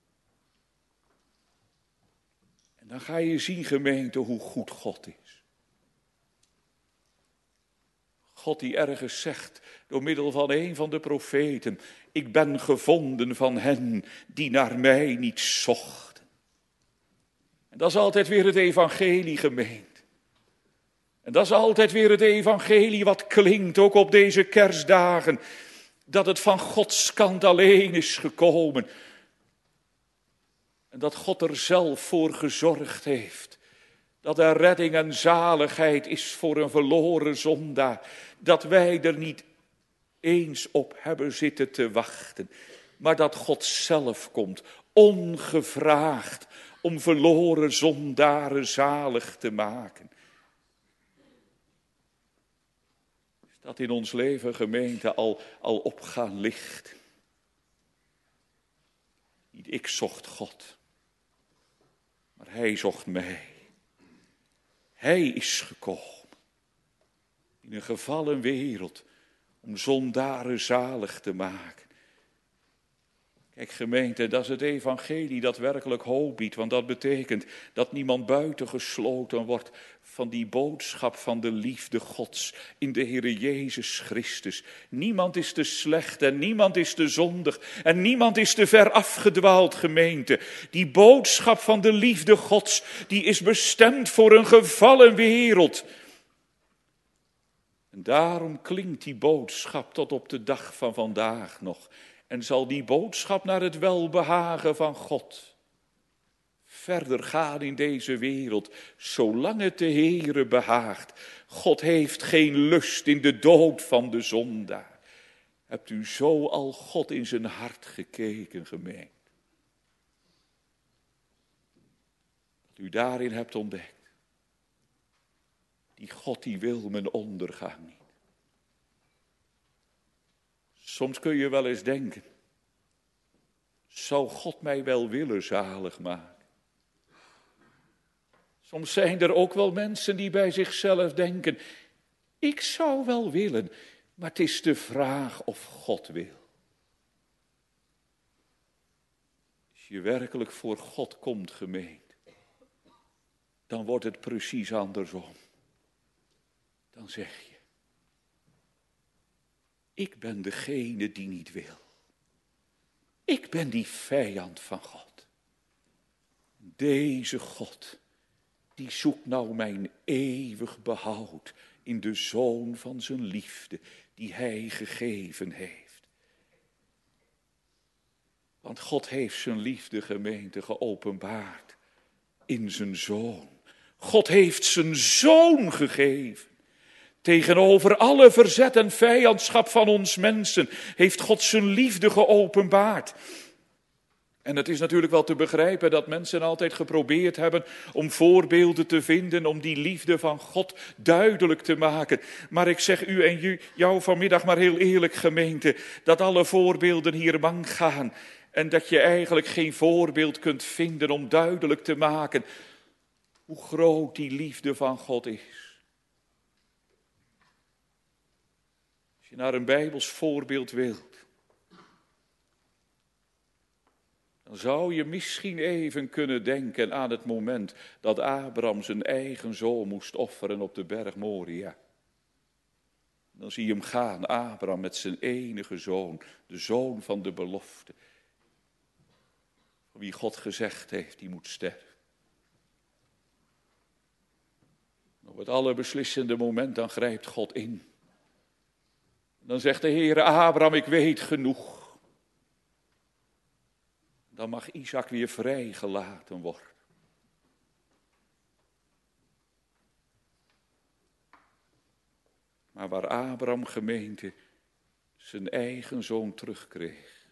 [SPEAKER 1] En dan ga je zien, gemeente, hoe goed God is. God die ergens zegt, door middel van een van de profeten: ik ben gevonden van hen die naar mij niet zochten. En dat is altijd weer het evangelie, gemeente. En dat is altijd weer het evangelie wat klinkt, ook op deze kerstdagen. dat het van Gods kant alleen is gekomen. En dat God er zelf voor gezorgd heeft. Dat er redding en zaligheid is voor een verloren zondaar. Dat wij er niet eens op hebben zitten te wachten. Maar dat God zelf komt, ongevraagd, om verloren zondaren zalig te maken. Is dat in ons leven, gemeente, al opgaan licht? Niet ik zocht God, maar hij zocht mij. Hij is gekomen in een gevallen wereld om zondaren zalig te maken. Kijk gemeente, dat is het evangelie dat werkelijk hoop biedt. Want dat betekent dat niemand buitengesloten wordt van die boodschap van de liefde Gods in de Heere Jezus Christus. Niemand is te slecht en niemand is te zondig en niemand is te ver afgedwaald, gemeente. Die boodschap van de liefde Gods, die is bestemd voor een gevallen wereld. En daarom klinkt die boodschap tot op de dag van vandaag nog. En zal die boodschap naar het welbehagen van God verder gaan in deze wereld, zolang het de Heere behaagt. God heeft geen lust in de dood van de zondaar. Hebt u zo al God in zijn hart gekeken, gemeente? Dat u daarin hebt ontdekt. Die God die wil mijn ondergang niet. Soms kun je wel eens denken, zou God mij wel willen zalig maken? Soms zijn er ook wel mensen die bij zichzelf denken, ik zou wel willen, maar het is de vraag of God wil. Als je werkelijk voor God komt, gemeente, dan wordt het precies andersom. Dan zeg je, ik ben degene die niet wil. Ik ben die vijand van God. Deze God, die zoekt nou mijn eeuwig behoud in de Zoon van zijn liefde, die hij gegeven heeft. Want God heeft zijn liefde, gemeente, geopenbaard in zijn Zoon. God heeft zijn Zoon gegeven. Tegenover alle verzet en vijandschap van ons mensen heeft God zijn liefde geopenbaard. En het is natuurlijk wel te begrijpen dat mensen altijd geprobeerd hebben om voorbeelden te vinden, om die liefde van God duidelijk te maken. Maar ik zeg u en jou vanmiddag maar heel eerlijk, gemeente, dat alle voorbeelden hier mank gaan. En dat je eigenlijk geen voorbeeld kunt vinden om duidelijk te maken hoe groot die liefde van God is. Als je naar een Bijbels voorbeeld wilt, dan zou je misschien even kunnen denken aan het moment dat Abraham zijn eigen zoon moest offeren op de berg Moria. Dan zie je hem gaan, Abraham met zijn enige zoon, de zoon van de belofte. Van wie God gezegd heeft, die moet sterven. Op het allerbeslissende moment, dan grijpt God in. Dan zegt de Heere, Abraham, ik weet genoeg. Dan mag Isaac weer vrijgelaten worden. Maar waar Abraham, gemeente, zijn eigen zoon terugkreeg,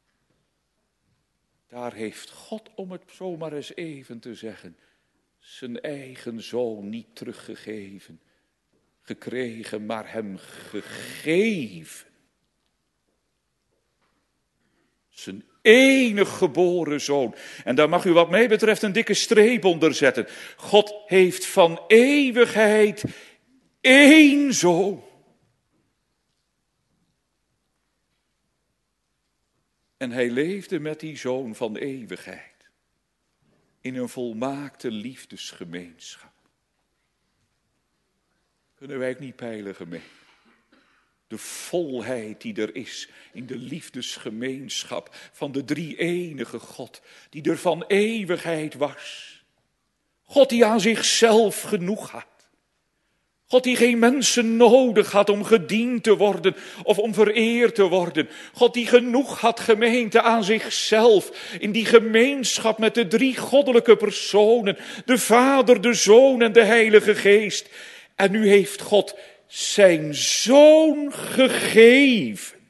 [SPEAKER 1] daar heeft God, om het zomaar eens even te zeggen, zijn eigen zoon niet teruggegeven, gekregen, maar hem gegeven. Zijn enig geboren zoon. En daar mag u wat mij betreft een dikke streep onder zetten. God heeft van eeuwigheid één zoon. En hij leefde met die zoon van eeuwigheid in een volmaakte liefdesgemeenschap. Kunnen wij ook niet peilen, gemeente? De volheid die er is in de liefdesgemeenschap van de drie-enige God, die er van eeuwigheid was. God die aan zichzelf genoeg had. God die geen mensen nodig had om gediend te worden of om vereerd te worden. God die genoeg had, gemeente, aan zichzelf in die gemeenschap met de drie goddelijke personen. De Vader, de Zoon en de Heilige Geest. En nu heeft God zijn Zoon gegeven.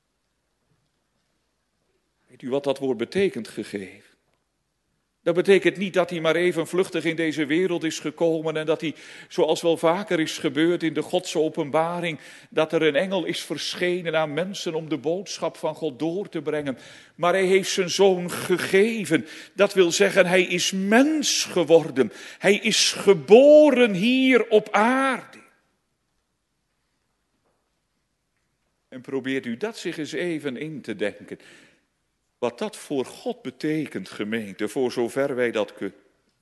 [SPEAKER 1] Weet u wat dat woord betekent, gegeven? Dat betekent niet dat hij maar even vluchtig in deze wereld is gekomen en dat hij, zoals wel vaker is gebeurd in de Godse openbaring, dat er een engel is verschenen aan mensen om de boodschap van God door te brengen. Maar hij heeft zijn Zoon gegeven. Dat wil zeggen, hij is mens geworden. Hij is geboren hier op aarde. En probeert u dat zich eens even in te denken. Wat dat voor God betekent, gemeente, voor zover wij dat kunnen.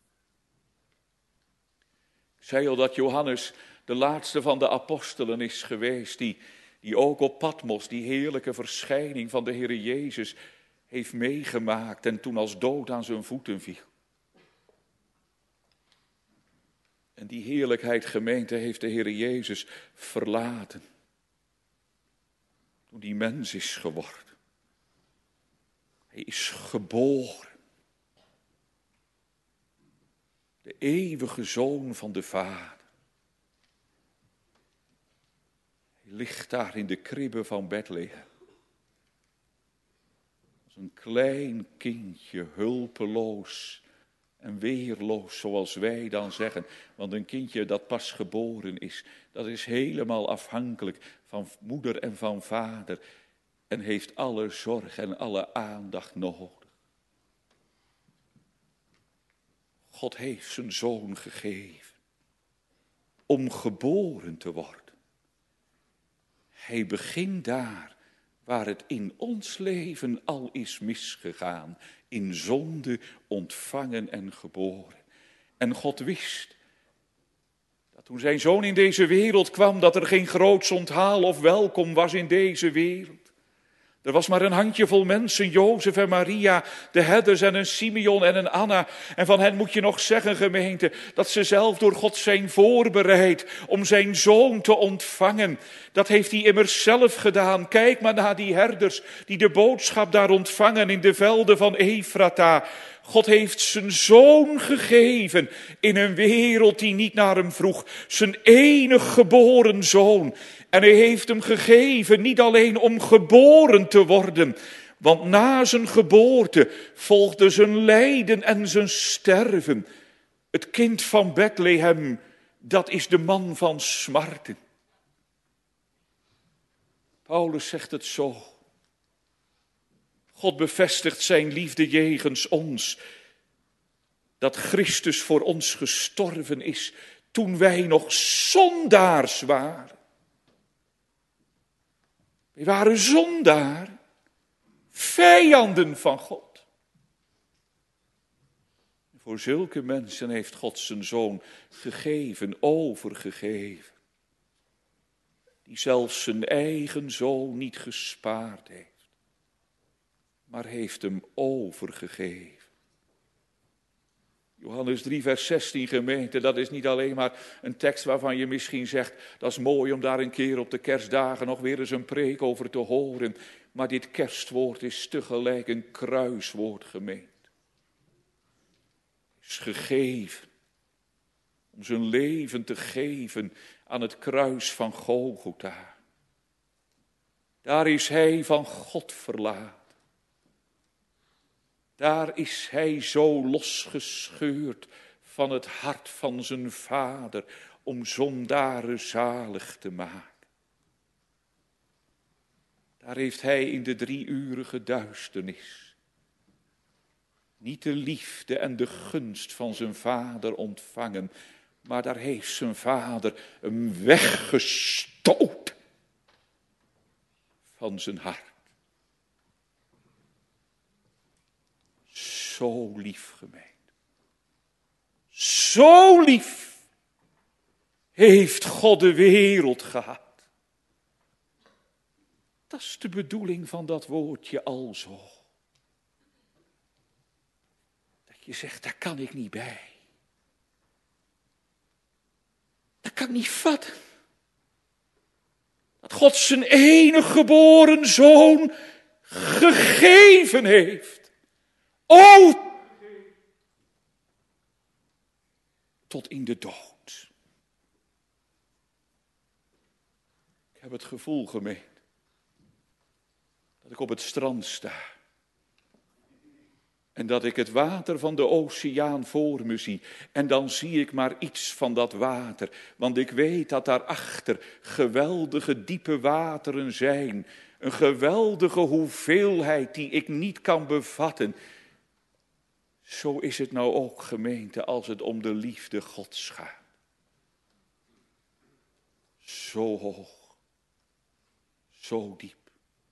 [SPEAKER 1] Ik zei al dat Johannes de laatste van de apostelen is geweest, die ook op Patmos die heerlijke verschijning van de Heer Jezus heeft meegemaakt en toen als dood aan zijn voeten viel. En die heerlijkheid, gemeente, heeft de Heer Jezus verlaten. Toen die mens is geworden. Hij is geboren. De eeuwige Zoon van de Vader. Hij ligt daar in de kribbe van Bethlehem. Als een klein kindje, hulpeloos en weerloos, zoals wij dan zeggen. Want een kindje dat pas geboren is, dat is helemaal afhankelijk van moeder en van vader. En heeft alle zorg en alle aandacht nodig. God heeft zijn Zoon gegeven om geboren te worden. Hij begint daar waar het in ons leven al is misgegaan. In zonde ontvangen en geboren. En God wist dat toen zijn Zoon in deze wereld kwam, dat er geen groots onthaal of welkom was in deze wereld. Er was maar een handjevol mensen, Jozef en Maria, de herders en een Simeon en een Anna. En van hen moet je nog zeggen, gemeente, dat ze zelf door God zijn voorbereid om zijn Zoon te ontvangen. Dat heeft hij immers zelf gedaan. Kijk maar naar die herders die de boodschap daar ontvangen in de velden van Efrata. God heeft zijn Zoon gegeven in een wereld die niet naar hem vroeg. Zijn enig geboren Zoon. En hij heeft hem gegeven niet alleen om geboren te worden. Want na zijn geboorte volgde zijn lijden en zijn sterven. Het kind van Bethlehem, dat is de man van smarten. Paulus zegt het zo. God bevestigt zijn liefde jegens ons. Dat Christus voor ons gestorven is toen wij nog zondaars waren. Wij waren zondaar, vijanden van God. Voor zulke mensen heeft God zijn Zoon gegeven, overgegeven. Die zelfs zijn eigen Zoon niet gespaard heeft. Maar heeft hem overgegeven. Johannes 3 vers 16 gemeente, dat is niet alleen maar een tekst waarvan je misschien zegt, dat is mooi om daar een keer op de kerstdagen nog weer eens een preek over te horen. Maar dit kerstwoord is tegelijk een kruiswoord, gemeente. Is gegeven om zijn leven te geven aan het kruis van Golgotha. Daar is hij van God verlaten. Daar is hij zo losgescheurd van het hart van zijn vader om zondaren zalig te maken. Daar heeft hij in de 3-urige duisternis niet de liefde en de gunst van zijn vader ontvangen, maar daar heeft zijn vader hem weggestoten van zijn hart. Zo lief, gemeente. Zo lief heeft God de wereld gehad. Dat is de bedoeling van dat woordje alzo. Dat je zegt, daar kan ik niet bij. Daar kan niet vatten. Dat God zijn enige geboren zoon gegeven heeft. O, tot in de dood. Ik heb het gevoel, gemeente, dat ik op het strand sta. En dat ik het water van de oceaan voor me zie. En dan zie ik maar iets van dat water. Want ik weet dat daarachter geweldige diepe wateren zijn. Een geweldige hoeveelheid die ik niet kan bevatten. Zo is het nou ook, gemeente, als het om de liefde Gods gaat. Zo hoog, zo diep,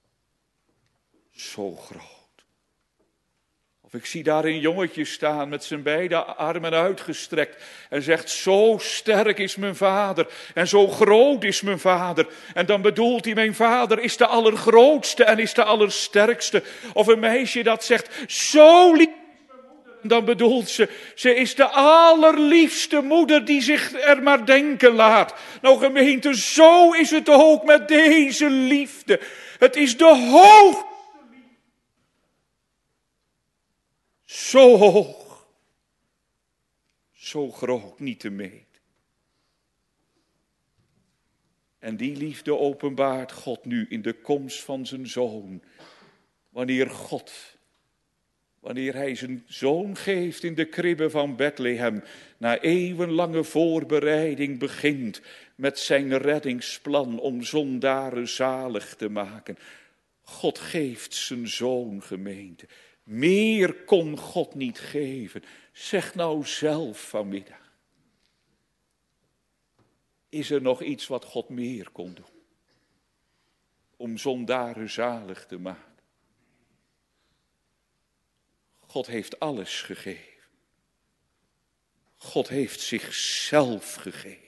[SPEAKER 1] zo groot. Of ik zie daar een jongetje staan met zijn beide armen uitgestrekt en zegt, zo sterk is mijn vader en zo groot is mijn vader. En dan bedoelt hij, mijn vader is de allergrootste en is de allersterkste. Of een meisje dat zegt, zo lief is mijn moeder. En dan bedoelt ze is de allerliefste moeder die zich er maar denken laat. Nou gemeente, zo is het ook met deze liefde. Het is de hoogste. Zo hoog, zo groot niet te meten. En die liefde openbaart God nu in de komst van zijn zoon. Wanneer hij zijn zoon geeft in de kribbe van Bethlehem, na eeuwenlange voorbereiding begint met zijn reddingsplan om zondaren zalig te maken. God geeft zijn zoon, gemeente. Meer kon God niet geven. Zeg nou zelf vanmiddag. Is er nog iets wat God meer kon doen? Om zondaren zalig te maken. God heeft alles gegeven. God heeft zichzelf gegeven.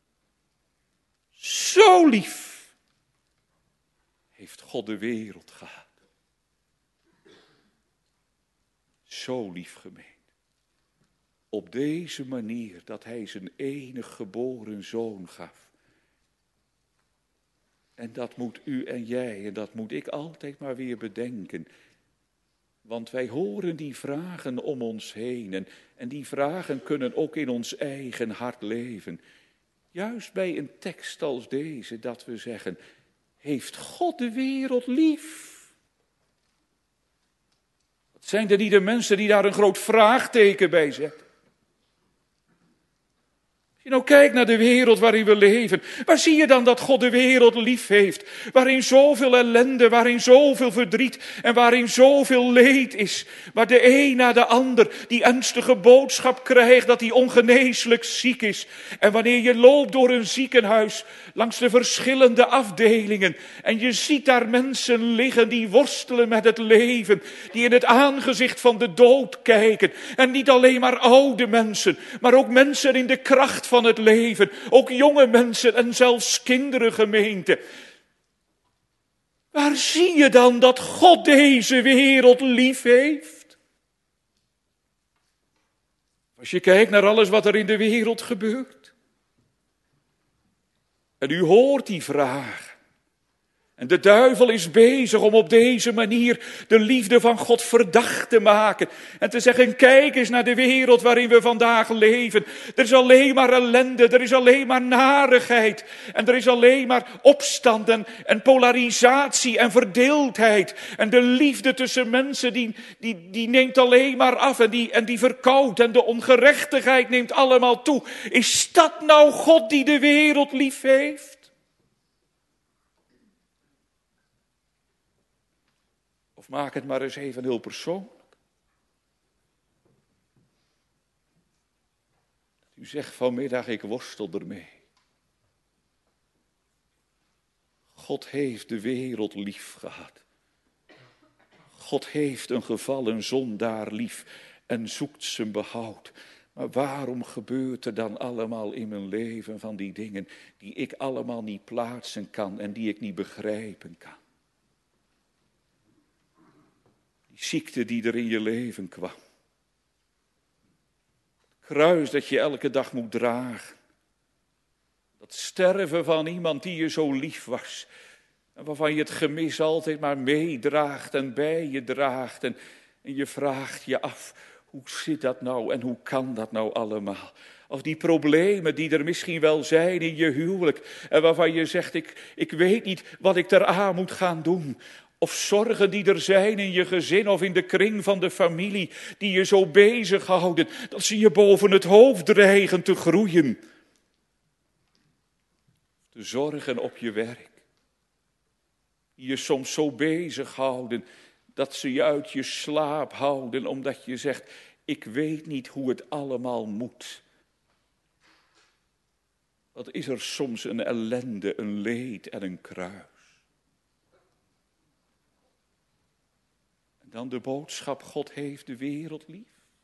[SPEAKER 1] Zo lief heeft God de wereld gehad. Zo lief, gemeente. Op deze manier dat hij zijn enige geboren zoon gaf. En dat moet u en jij en dat moet ik altijd maar weer bedenken. Want wij horen die vragen om ons heen en die vragen kunnen ook in ons eigen hart leven. Juist bij een tekst als deze dat we zeggen, heeft God de wereld lief? Zijn er niet de mensen die daar een groot vraagteken bij zetten? Als je nou kijkt naar de wereld waarin we leven, waar zie je dan dat God de wereld lief heeft? Waarin zoveel ellende, waarin zoveel verdriet en waarin zoveel leed is. Waar de een na de ander die ernstige boodschap krijgt dat hij ongeneeslijk ziek is. En wanneer je loopt door een ziekenhuis, langs de verschillende afdelingen. En je ziet daar mensen liggen die worstelen met het leven. Die in het aangezicht van de dood kijken. En niet alleen maar oude mensen, maar ook mensen in de kracht van het leven. Ook jonge mensen en zelfs kinderen, gemeente. Waar zie je dan dat God deze wereld lief heeft? Als je kijkt naar alles wat er in de wereld gebeurt. En u hoort die vraag. En de duivel is bezig om op deze manier de liefde van God verdacht te maken. En te zeggen, kijk eens naar de wereld waarin we vandaag leven. Er is alleen maar ellende, er is alleen maar narigheid. En er is alleen maar opstand en polarisatie en verdeeldheid. En de liefde tussen mensen die neemt alleen maar af en die verkoudt. En de ongerechtigheid neemt allemaal toe. Is dat nou God die de wereld lief heeft? Of maak het maar eens even heel persoonlijk. U zegt vanmiddag, ik worstel ermee. God heeft de wereld lief gehad. God heeft een gevallen zondaar lief en zoekt zijn behoud. Maar waarom gebeurt er dan allemaal in mijn leven van die dingen die ik allemaal niet plaatsen kan en die ik niet begrijpen kan? Ziekte die er in je leven kwam. Kruis dat je elke dag moet dragen. Dat sterven van iemand die je zo lief was. En waarvan je het gemis altijd maar meedraagt en bij je draagt. En je vraagt je af, hoe zit dat nou en hoe kan dat nou allemaal? Of die problemen die er misschien wel zijn in je huwelijk. En waarvan je zegt, ik weet niet wat ik eraan moet gaan doen. Of zorgen die er zijn in je gezin of in de kring van de familie. Die je zo bezighouden dat ze je boven het hoofd dreigen te groeien. De zorgen op je werk. Die je soms zo bezighouden dat ze je uit je slaap houden. Omdat je zegt, ik weet niet hoe het allemaal moet. Wat is er soms een ellende, een leed en een kruis. En dan de boodschap, God heeft de wereld lief.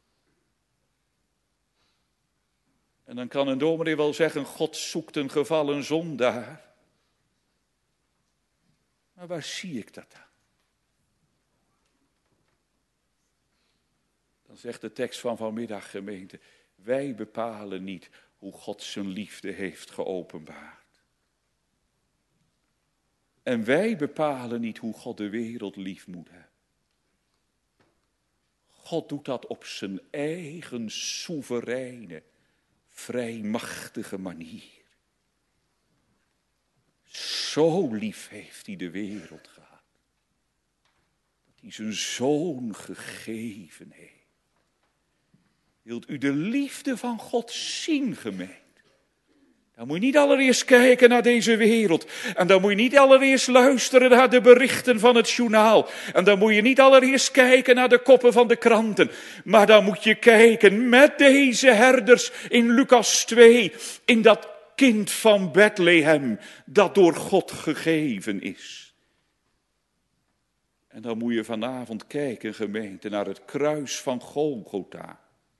[SPEAKER 1] En dan kan een dominee wel zeggen, God zoekt een gevallen zondaar. Maar waar zie ik dat dan? Dan zegt de tekst van vanmiddag, gemeente, wij bepalen niet hoe God zijn liefde heeft geopenbaard. En wij bepalen niet hoe God de wereld lief moet hebben. God doet dat op zijn eigen soevereine, vrijmachtige manier. Zo lief heeft hij de wereld gehad. Dat hij zijn zoon gegeven heeft. Wilt u de liefde van God zien, gemeente? Dan moet je niet allereerst kijken naar deze wereld. En dan moet je niet allereerst luisteren naar de berichten van het journaal. En dan moet je niet allereerst kijken naar de koppen van de kranten. Maar dan moet je kijken met deze herders in Lucas 2. In dat kind van Bethlehem dat door God gegeven is. En dan moet je vanavond kijken, gemeente, naar het kruis van Golgotha.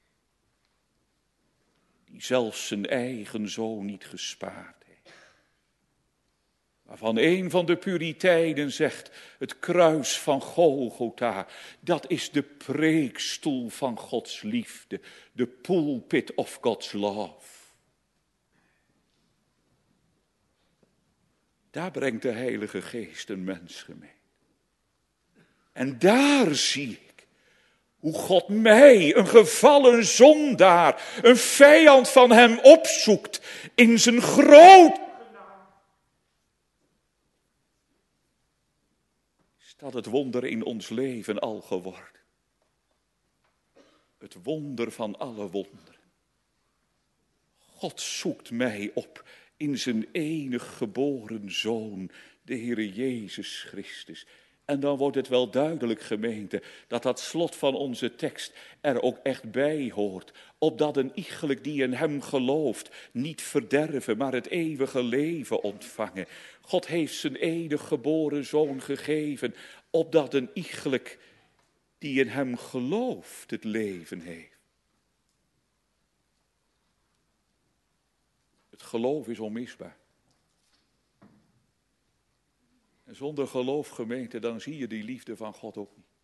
[SPEAKER 1] Die zelfs zijn eigen zoon niet gespaard heeft. Waarvan een van de Puritijnen zegt, het kruis van Golgotha, dat is de preekstoel van Gods liefde. De pulpit of God's love. Daar brengt de Heilige Geest een mens mee. En daar zie ik hoe God mij, een gevallen zondaar, een vijand van hem opzoekt in zijn groot. Is dat het wonder in ons leven al geworden? Het wonder van alle wonderen. God zoekt mij op in zijn enig geboren Zoon, de Heere Jezus Christus. En dan wordt het wel duidelijk, gemeente, dat dat slot van onze tekst er ook echt bij hoort. Opdat een iegelijk die in hem gelooft niet verderven, maar het eeuwige leven ontvangen. God heeft zijn enig geboren Zoon gegeven, opdat een iegelijk die in hem gelooft het leven heeft. Het geloof is onmisbaar. En zonder geloof, gemeente, dan zie je die liefde van God ook niet.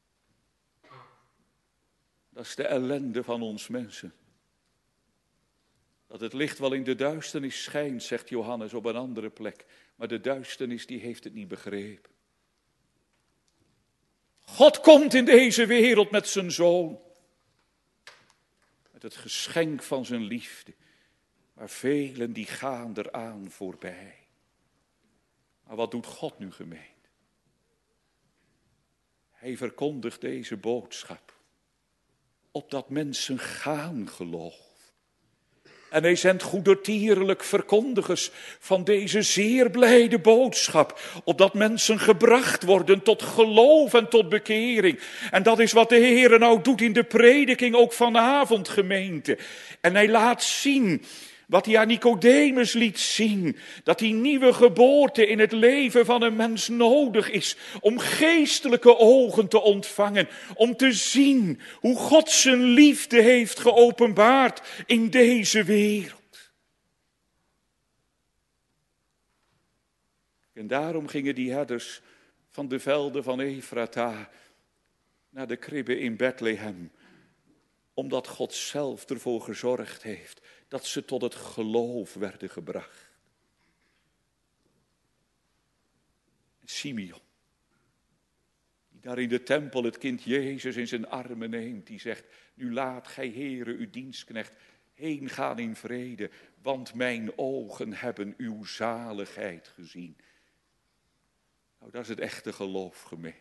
[SPEAKER 1] Dat is de ellende van ons mensen. Dat het licht wel in de duisternis schijnt, zegt Johannes op een andere plek. Maar de duisternis die heeft het niet begrepen. God komt in deze wereld met zijn Zoon. Met het geschenk van zijn liefde. Maar velen die gaan eraan voorbij. Maar wat doet God nu, gemeente? Hij verkondigt deze boodschap. Opdat mensen gaan geloven. En hij zendt goedertierlijk verkondigers van deze zeer blijde boodschap. Opdat mensen gebracht worden tot geloof en tot bekering. En dat is wat de Heere nou doet in de prediking, ook vanavond, gemeente. En hij laat zien wat hij aan Nicodemus liet zien, dat die nieuwe geboorte in het leven van een mens nodig is, om geestelijke ogen te ontvangen, om te zien hoe God zijn liefde heeft geopenbaard in deze wereld. En daarom gingen die herders van de velden van Efrata naar de kribbe in Bethlehem, omdat God zelf ervoor gezorgd heeft dat ze tot het geloof werden gebracht. Simeon, die daar in de tempel het kind Jezus in zijn armen neemt, die zegt, nu laat gij, Heere, uw dienstknecht heen gaan in vrede, want mijn ogen hebben uw zaligheid gezien. Nou, dat is het echte geloof, gemeente.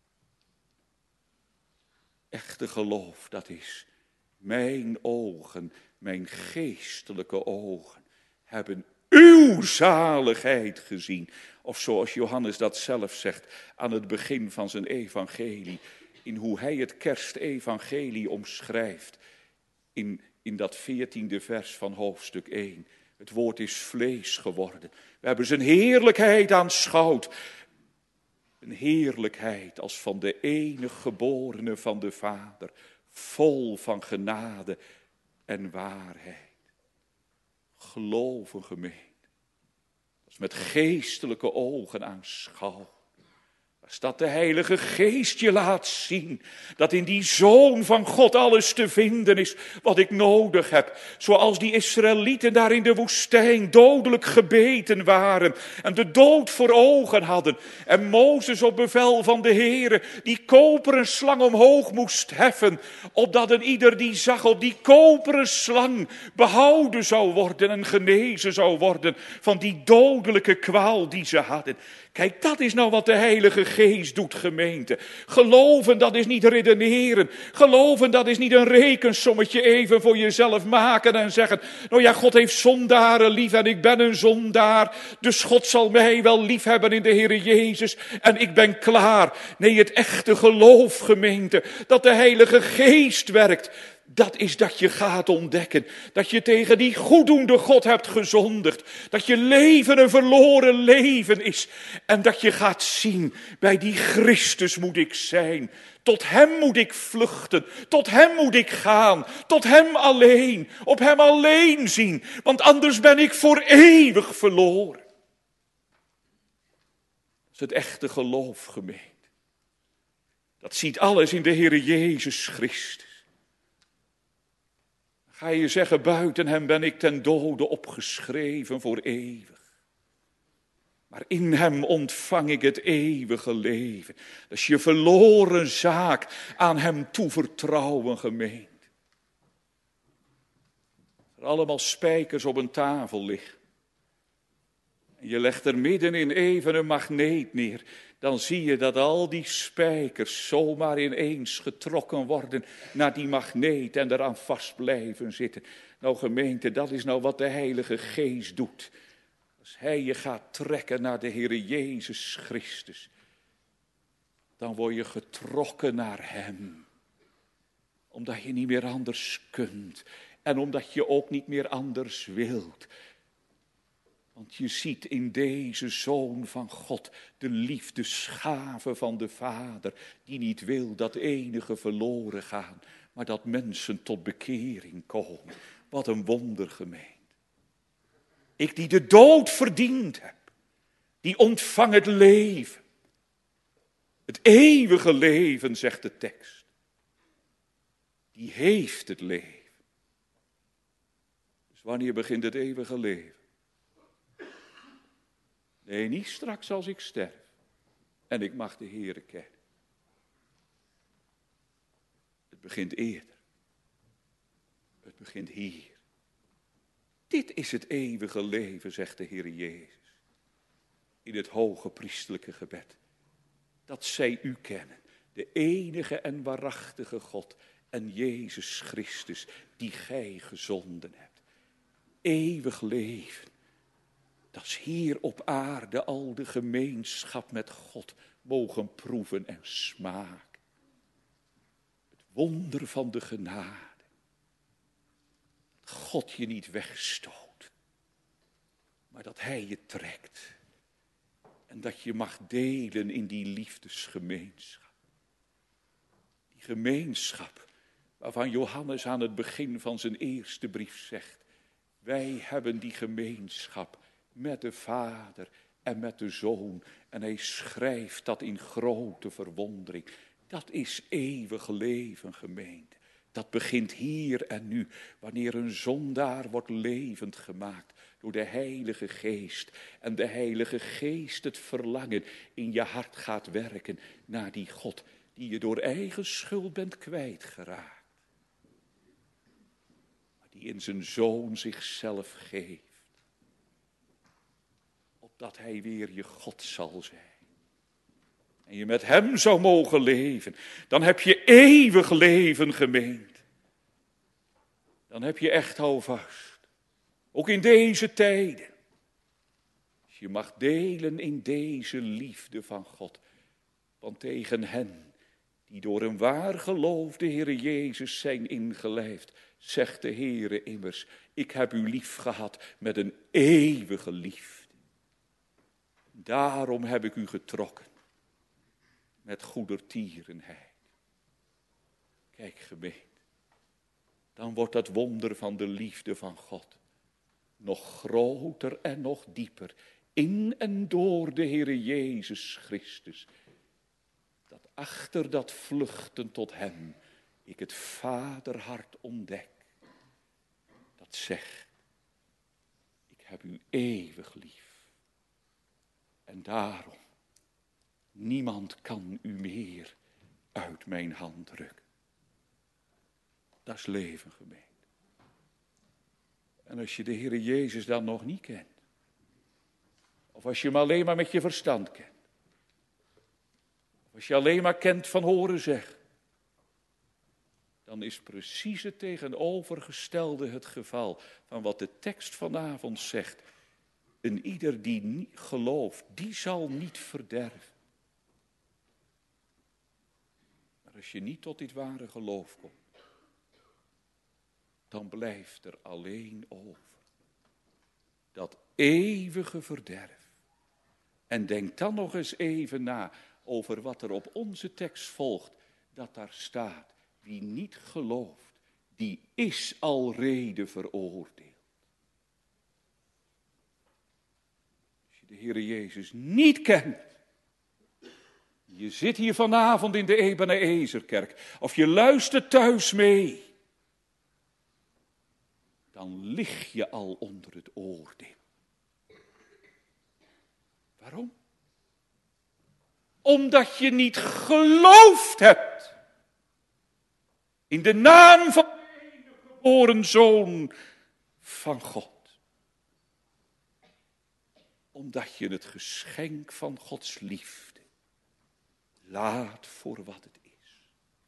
[SPEAKER 1] Echte geloof, dat is, mijn ogen, mijn geestelijke ogen, hebben uw zaligheid gezien. Of zoals Johannes dat zelf zegt aan het begin van zijn evangelie, in hoe hij het kerstevangelie omschrijft, in dat 14e vers van hoofdstuk 1. Het woord is vlees geworden. We hebben zijn heerlijkheid aanschouwd. Een heerlijkheid als van de enige geborene van de Vader, vol van genade en waarheid. Geloven, gemeente, dat is met geestelijke ogen aanschouwen. Als dat de Heilige Geest je laat zien, dat in die Zoon van God alles te vinden is wat ik nodig heb. Zoals die Israëlieten daar in de woestijn dodelijk gebeten waren en de dood voor ogen hadden. En Mozes op bevel van de Heere die koperen slang omhoog moest heffen, opdat een ieder die zag op die koperen slang behouden zou worden en genezen zou worden van die dodelijke kwaal die ze hadden. Kijk, dat is nou wat de Heilige Geest doet, gemeente. Geloven, dat is niet redeneren. Geloven, dat is niet een rekensommetje even voor jezelf maken en zeggen, nou ja, God heeft zondaren lief en ik ben een zondaar, dus God zal mij wel lief hebben in de Heere Jezus en ik ben klaar. Nee, het echte geloof, gemeente, dat de Heilige Geest werkt, dat is dat je gaat ontdekken, dat je tegen die goeddoende God hebt gezondigd, dat je leven een verloren leven is en dat je gaat zien, bij die Christus moet ik zijn, tot hem moet ik vluchten, tot hem moet ik gaan, tot hem alleen, op hem alleen zien, want anders ben ik voor eeuwig verloren. Dat is het echte geloof, gemeente. Dat ziet alles in de Heere Jezus Christus. Ga je zeggen, buiten hem ben ik ten dode opgeschreven voor eeuwig. Maar in hem ontvang ik het eeuwige leven. Dat is je verloren zaak aan hem toevertrouwen, gemeente. Er allemaal spijkers op een tafel liggen. En je legt er middenin even een magneet neer. Dan zie je dat al die spijkers zomaar ineens getrokken worden naar die magneet en eraan vast blijven zitten. Nou gemeente, dat is nou wat de Heilige Geest doet. Als hij je gaat trekken naar de Heere Jezus Christus, dan word je getrokken naar hem. Omdat je niet meer anders kunt en omdat je ook niet meer anders wilt. Want je ziet in deze Zoon van God de liefdesgave van de Vader, die niet wil dat enige verloren gaan, maar dat mensen tot bekering komen. Wat een wonder, gemeente. Ik die de dood verdiend heb, die ontvang het leven. Het eeuwige leven, zegt de tekst. Die heeft het leven. Dus wanneer begint het eeuwige leven? Nee, niet straks als ik sterf en ik mag de Heere kennen. Het begint eerder. Het begint hier. Dit is het eeuwige leven, zegt de Heere Jezus. In het hoge priestelijke gebed. Dat zij u kennen. De enige en waarachtige God en Jezus Christus die gij gezonden hebt. Eeuwig leven. Dat is hier op aarde al de gemeenschap met God mogen proeven en smaken. Het wonder van de genade. Dat God je niet wegstoot, maar dat hij je trekt. En dat je mag delen in die liefdesgemeenschap. Die gemeenschap waarvan Johannes aan het begin van zijn eerste brief zegt. Wij hebben die gemeenschap met de Vader en met de Zoon. En hij schrijft dat in grote verwondering. Dat is eeuwig leven, gemeente. Dat begint hier en nu, wanneer een zondaar wordt levend gemaakt door de Heilige Geest. En de Heilige Geest het verlangen in je hart gaat werken naar die God die je door eigen schuld bent kwijtgeraakt. Maar die in zijn Zoon zichzelf geeft. Opdat hij weer je God zal zijn. En je met hem zou mogen leven. Dan heb je eeuwig leven, gemeente. Dan heb je echt houvast. Ook in deze tijden. Als je mag delen in deze liefde van God. Want tegen hen die door een waar geloof de Heere Jezus zijn ingelijfd, zegt de Heere immers, ik heb u lief gehad met een eeuwige liefde. Daarom heb ik u getrokken. Met goedertierenheid. Kijk gemeente, dan wordt dat wonder van de liefde van God nog groter en nog dieper in en door de Heere Jezus Christus. Dat achter dat vluchten tot hem ik het vaderhart ontdek. Dat zegt, ik heb u eeuwig lief. En daarom, niemand kan u meer uit mijn hand drukken. Dat is leven, gemeente. En als je de Heere Jezus dan nog niet kent, of als je hem alleen maar met je verstand kent, of als je alleen maar kent van horen zeggen, dan is precies het tegenovergestelde het geval van wat de tekst vanavond zegt. En ieder die niet gelooft, die zal niet verderven. Maar als je niet tot dit ware geloof komt, dan blijft er alleen over dat eeuwige verderf. En denk dan nog eens even na over wat er op onze tekst volgt, dat daar staat, wie niet gelooft, die is alrede veroordeeld. Als je de Heere Jezus niet kent, je zit hier vanavond in de Ebeneezerkerk, of je luistert thuis mee, dan lig je al onder het oordeel. Waarom? Omdat je niet geloofd hebt in de naam van de enige geboren Zoon van God. Omdat je het geschenk van Gods liefde laat voor wat het is.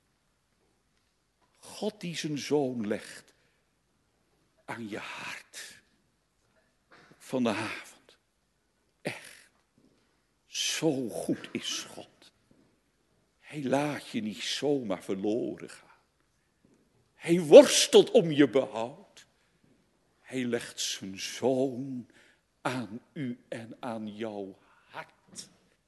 [SPEAKER 1] God die zijn Zoon legt aan je hart. Vanavond. Echt. Zo goed is God. Hij laat je niet zomaar verloren gaan. Hij worstelt om je behoud. Hij legt zijn Zoon aan u en aan jouw hart.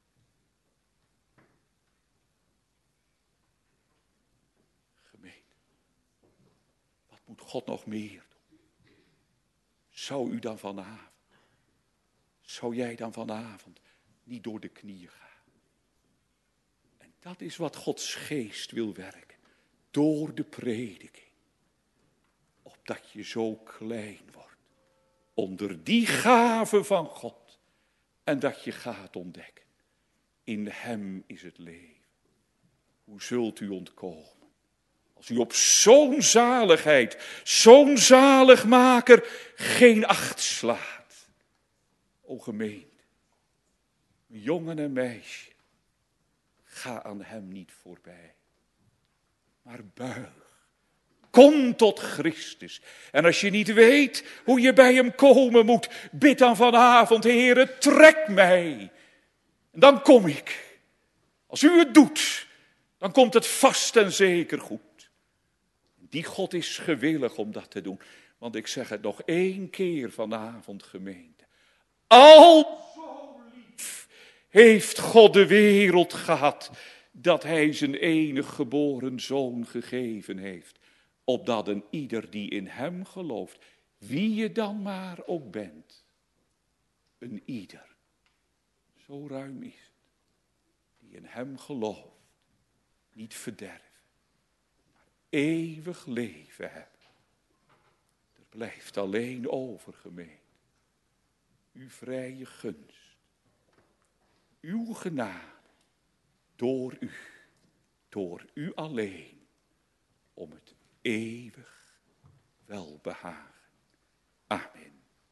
[SPEAKER 1] Gemeente, wat moet God nog meer doen? Zou u dan vanavond, zou jij dan vanavond niet door de knieën gaan? En dat is wat Gods geest wil werken. Door de prediking. Opdat je zo klein wordt. Onder die gave van God. En dat je gaat ontdekken. In hem is het leven. Hoe zult u ontkomen? Als u op zo'n zaligheid, zo'n zaligmaker geen acht slaat. O gemeente, jongen en meisje, ga aan hem niet voorbij. Maar buig. Kom tot Christus. En als je niet weet hoe je bij hem komen moet, bid dan vanavond, Heere, trek mij. En dan kom ik. Als u het doet, dan komt het vast en zeker goed. Die God is gewillig om dat te doen. Want ik zeg het nog 1 keer vanavond, gemeente. Al zo lief heeft God de wereld gehad, dat hij zijn enig geboren Zoon gegeven heeft. Opdat een ieder die in hem gelooft, wie je dan maar ook bent, een ieder, zo ruim is het, die in hem gelooft, niet verderven, maar eeuwig leven hebben. Er blijft alleen over, gemeente, uw vrije gunst, uw genade, door u alleen, om het eeuwig welbehagen. Amen.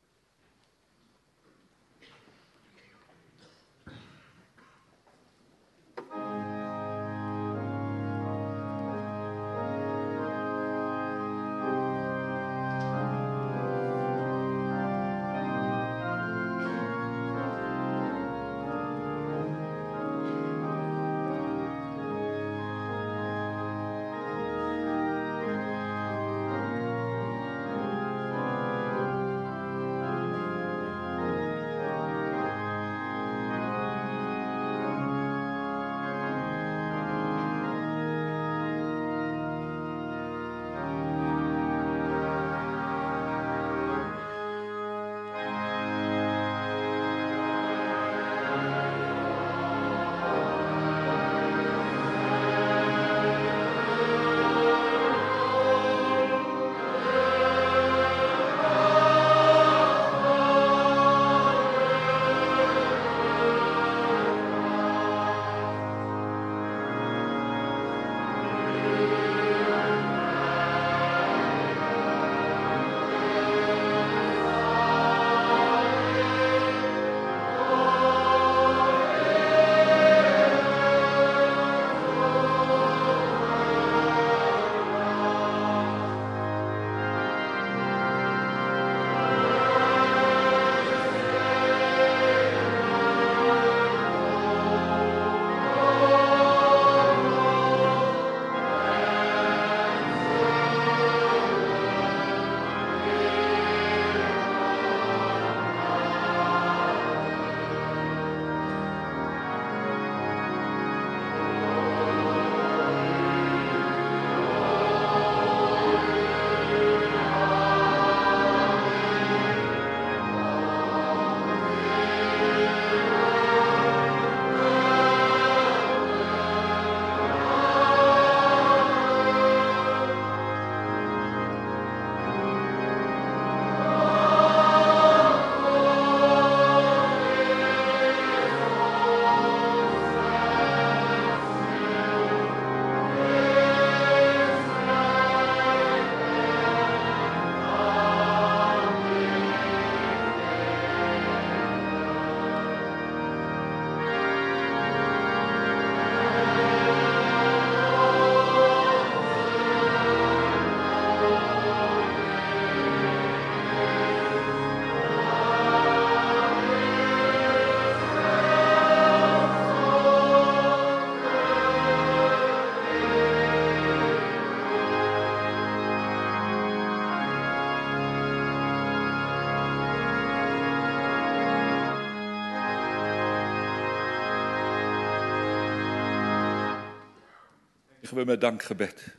[SPEAKER 1] We met dankgebed.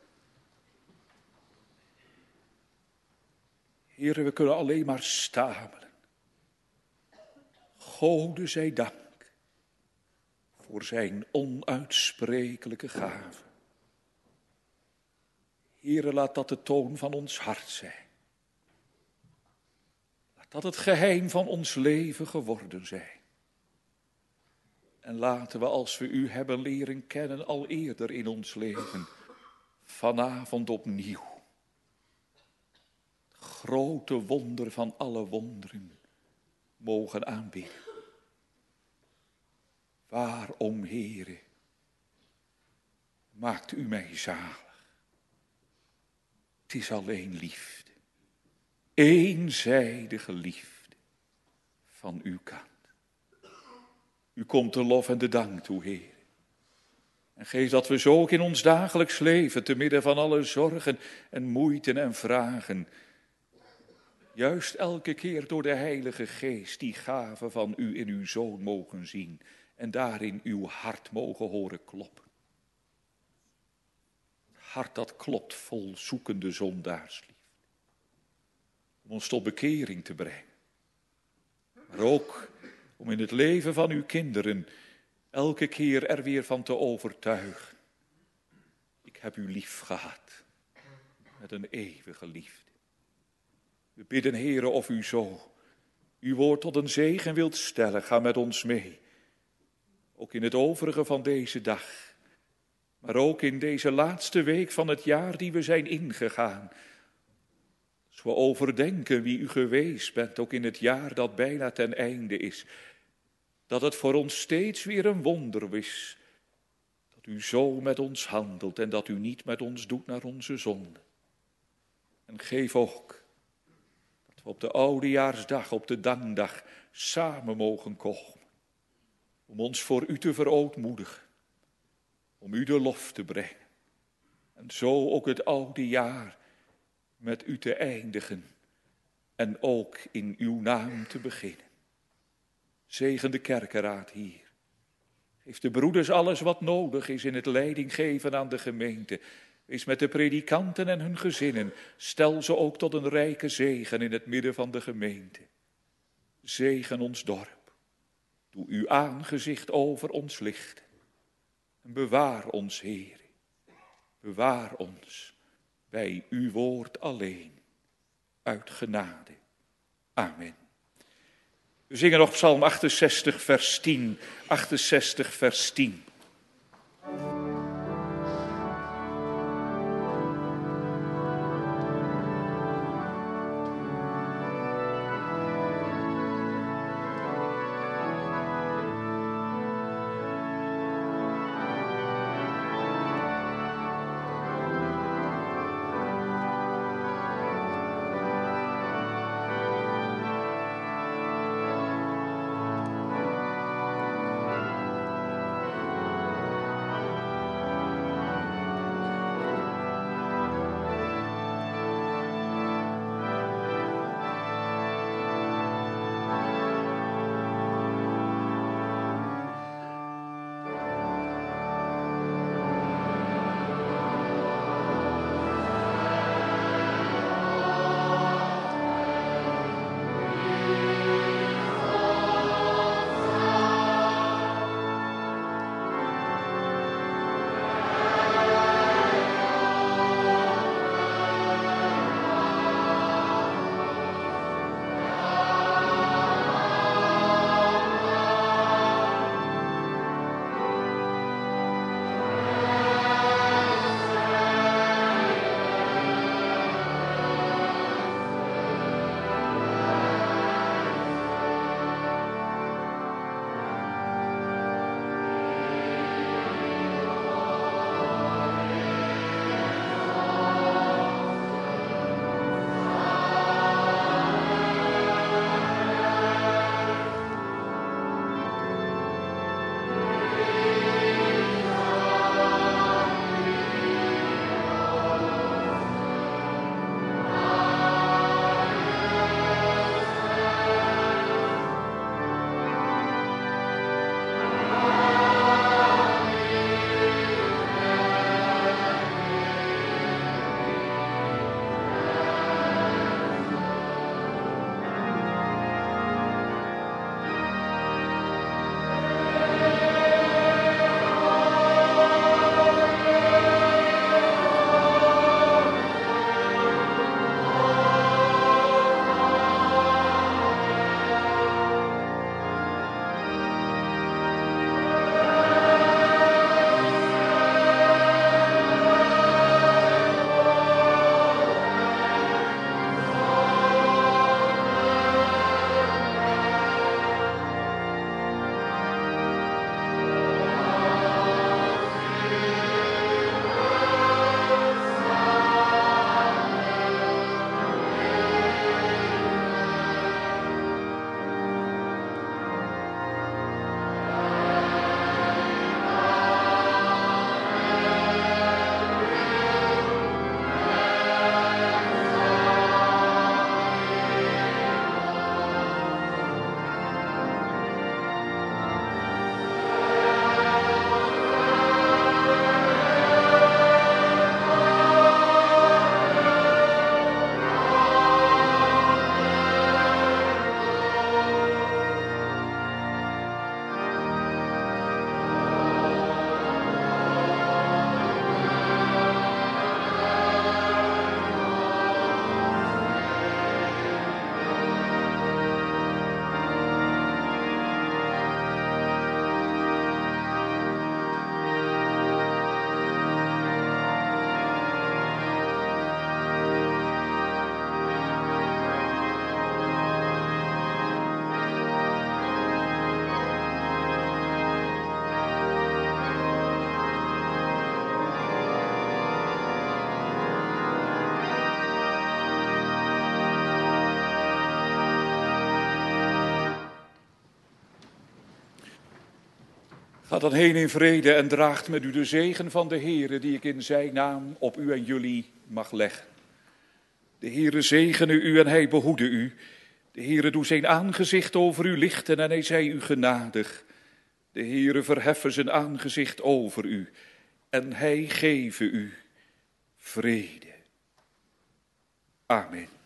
[SPEAKER 1] Heren, we kunnen alleen maar stamelen. Gode zij dank voor zijn onuitsprekelijke gave. Heren, laat dat de toon van ons hart zijn. Laat dat het geheim van ons leven geworden zijn. En laten we, als we u hebben leren kennen al eerder in ons leven, vanavond opnieuw het grote wonder van alle wonderen mogen aanbidden. Waarom, Heere, maakt u mij zalig? Het is alleen liefde, eenzijdige liefde van uw kant. U komt de lof en de dank toe, Heer. En geef dat we zo ook in ons dagelijks leven, te midden van alle zorgen en moeiten en vragen, juist elke keer door de Heilige Geest die gave van u in uw Zoon mogen zien en daarin uw hart mogen horen kloppen. Het hart dat klopt vol zoekende zondaarsliefde. Om ons tot bekering te brengen. Maar ook om in het leven van uw kinderen elke keer er weer van te overtuigen. Ik heb u lief gehad met een eeuwige liefde. We bidden, Heere, of u zo uw woord tot een zegen wilt stellen. Ga met ons mee, ook in het overige van deze dag, maar ook in deze laatste week van het jaar die we zijn ingegaan. Als we overdenken wie u geweest bent, ook in het jaar dat bijna ten einde is, dat het voor ons steeds weer een wonder is dat u zo met ons handelt en dat u niet met ons doet naar onze zonde. En geef ook dat we op de oudejaarsdag, op de dankdag, samen mogen komen, om ons voor u te verootmoedigen, om u de lof te brengen. En zo ook het oude jaar met u te eindigen en ook in uw naam te beginnen. Zegen de kerkenraad hier. Geef de broeders alles wat nodig is in het leiding geven aan de gemeente. Wees met de predikanten en hun gezinnen. Stel ze ook tot een rijke zegen in het midden van de gemeente. Zegen ons dorp. Doe uw aangezicht over ons lichten. En bewaar ons, Heer. Bewaar ons bij uw woord alleen. Uit genade. Amen. We zingen nog Psalm 68, vers 10. 68, vers 10. Ga dan heen in vrede en draagt met u de zegen van de Heere, die ik in zijn naam op u en jullie mag leggen. De Heere zegene u en hij behoede u. De Heere doe zijn aangezicht over u lichten en hij zij u genadig. De Heere verheffen zijn aangezicht over u en hij geven u vrede. Amen.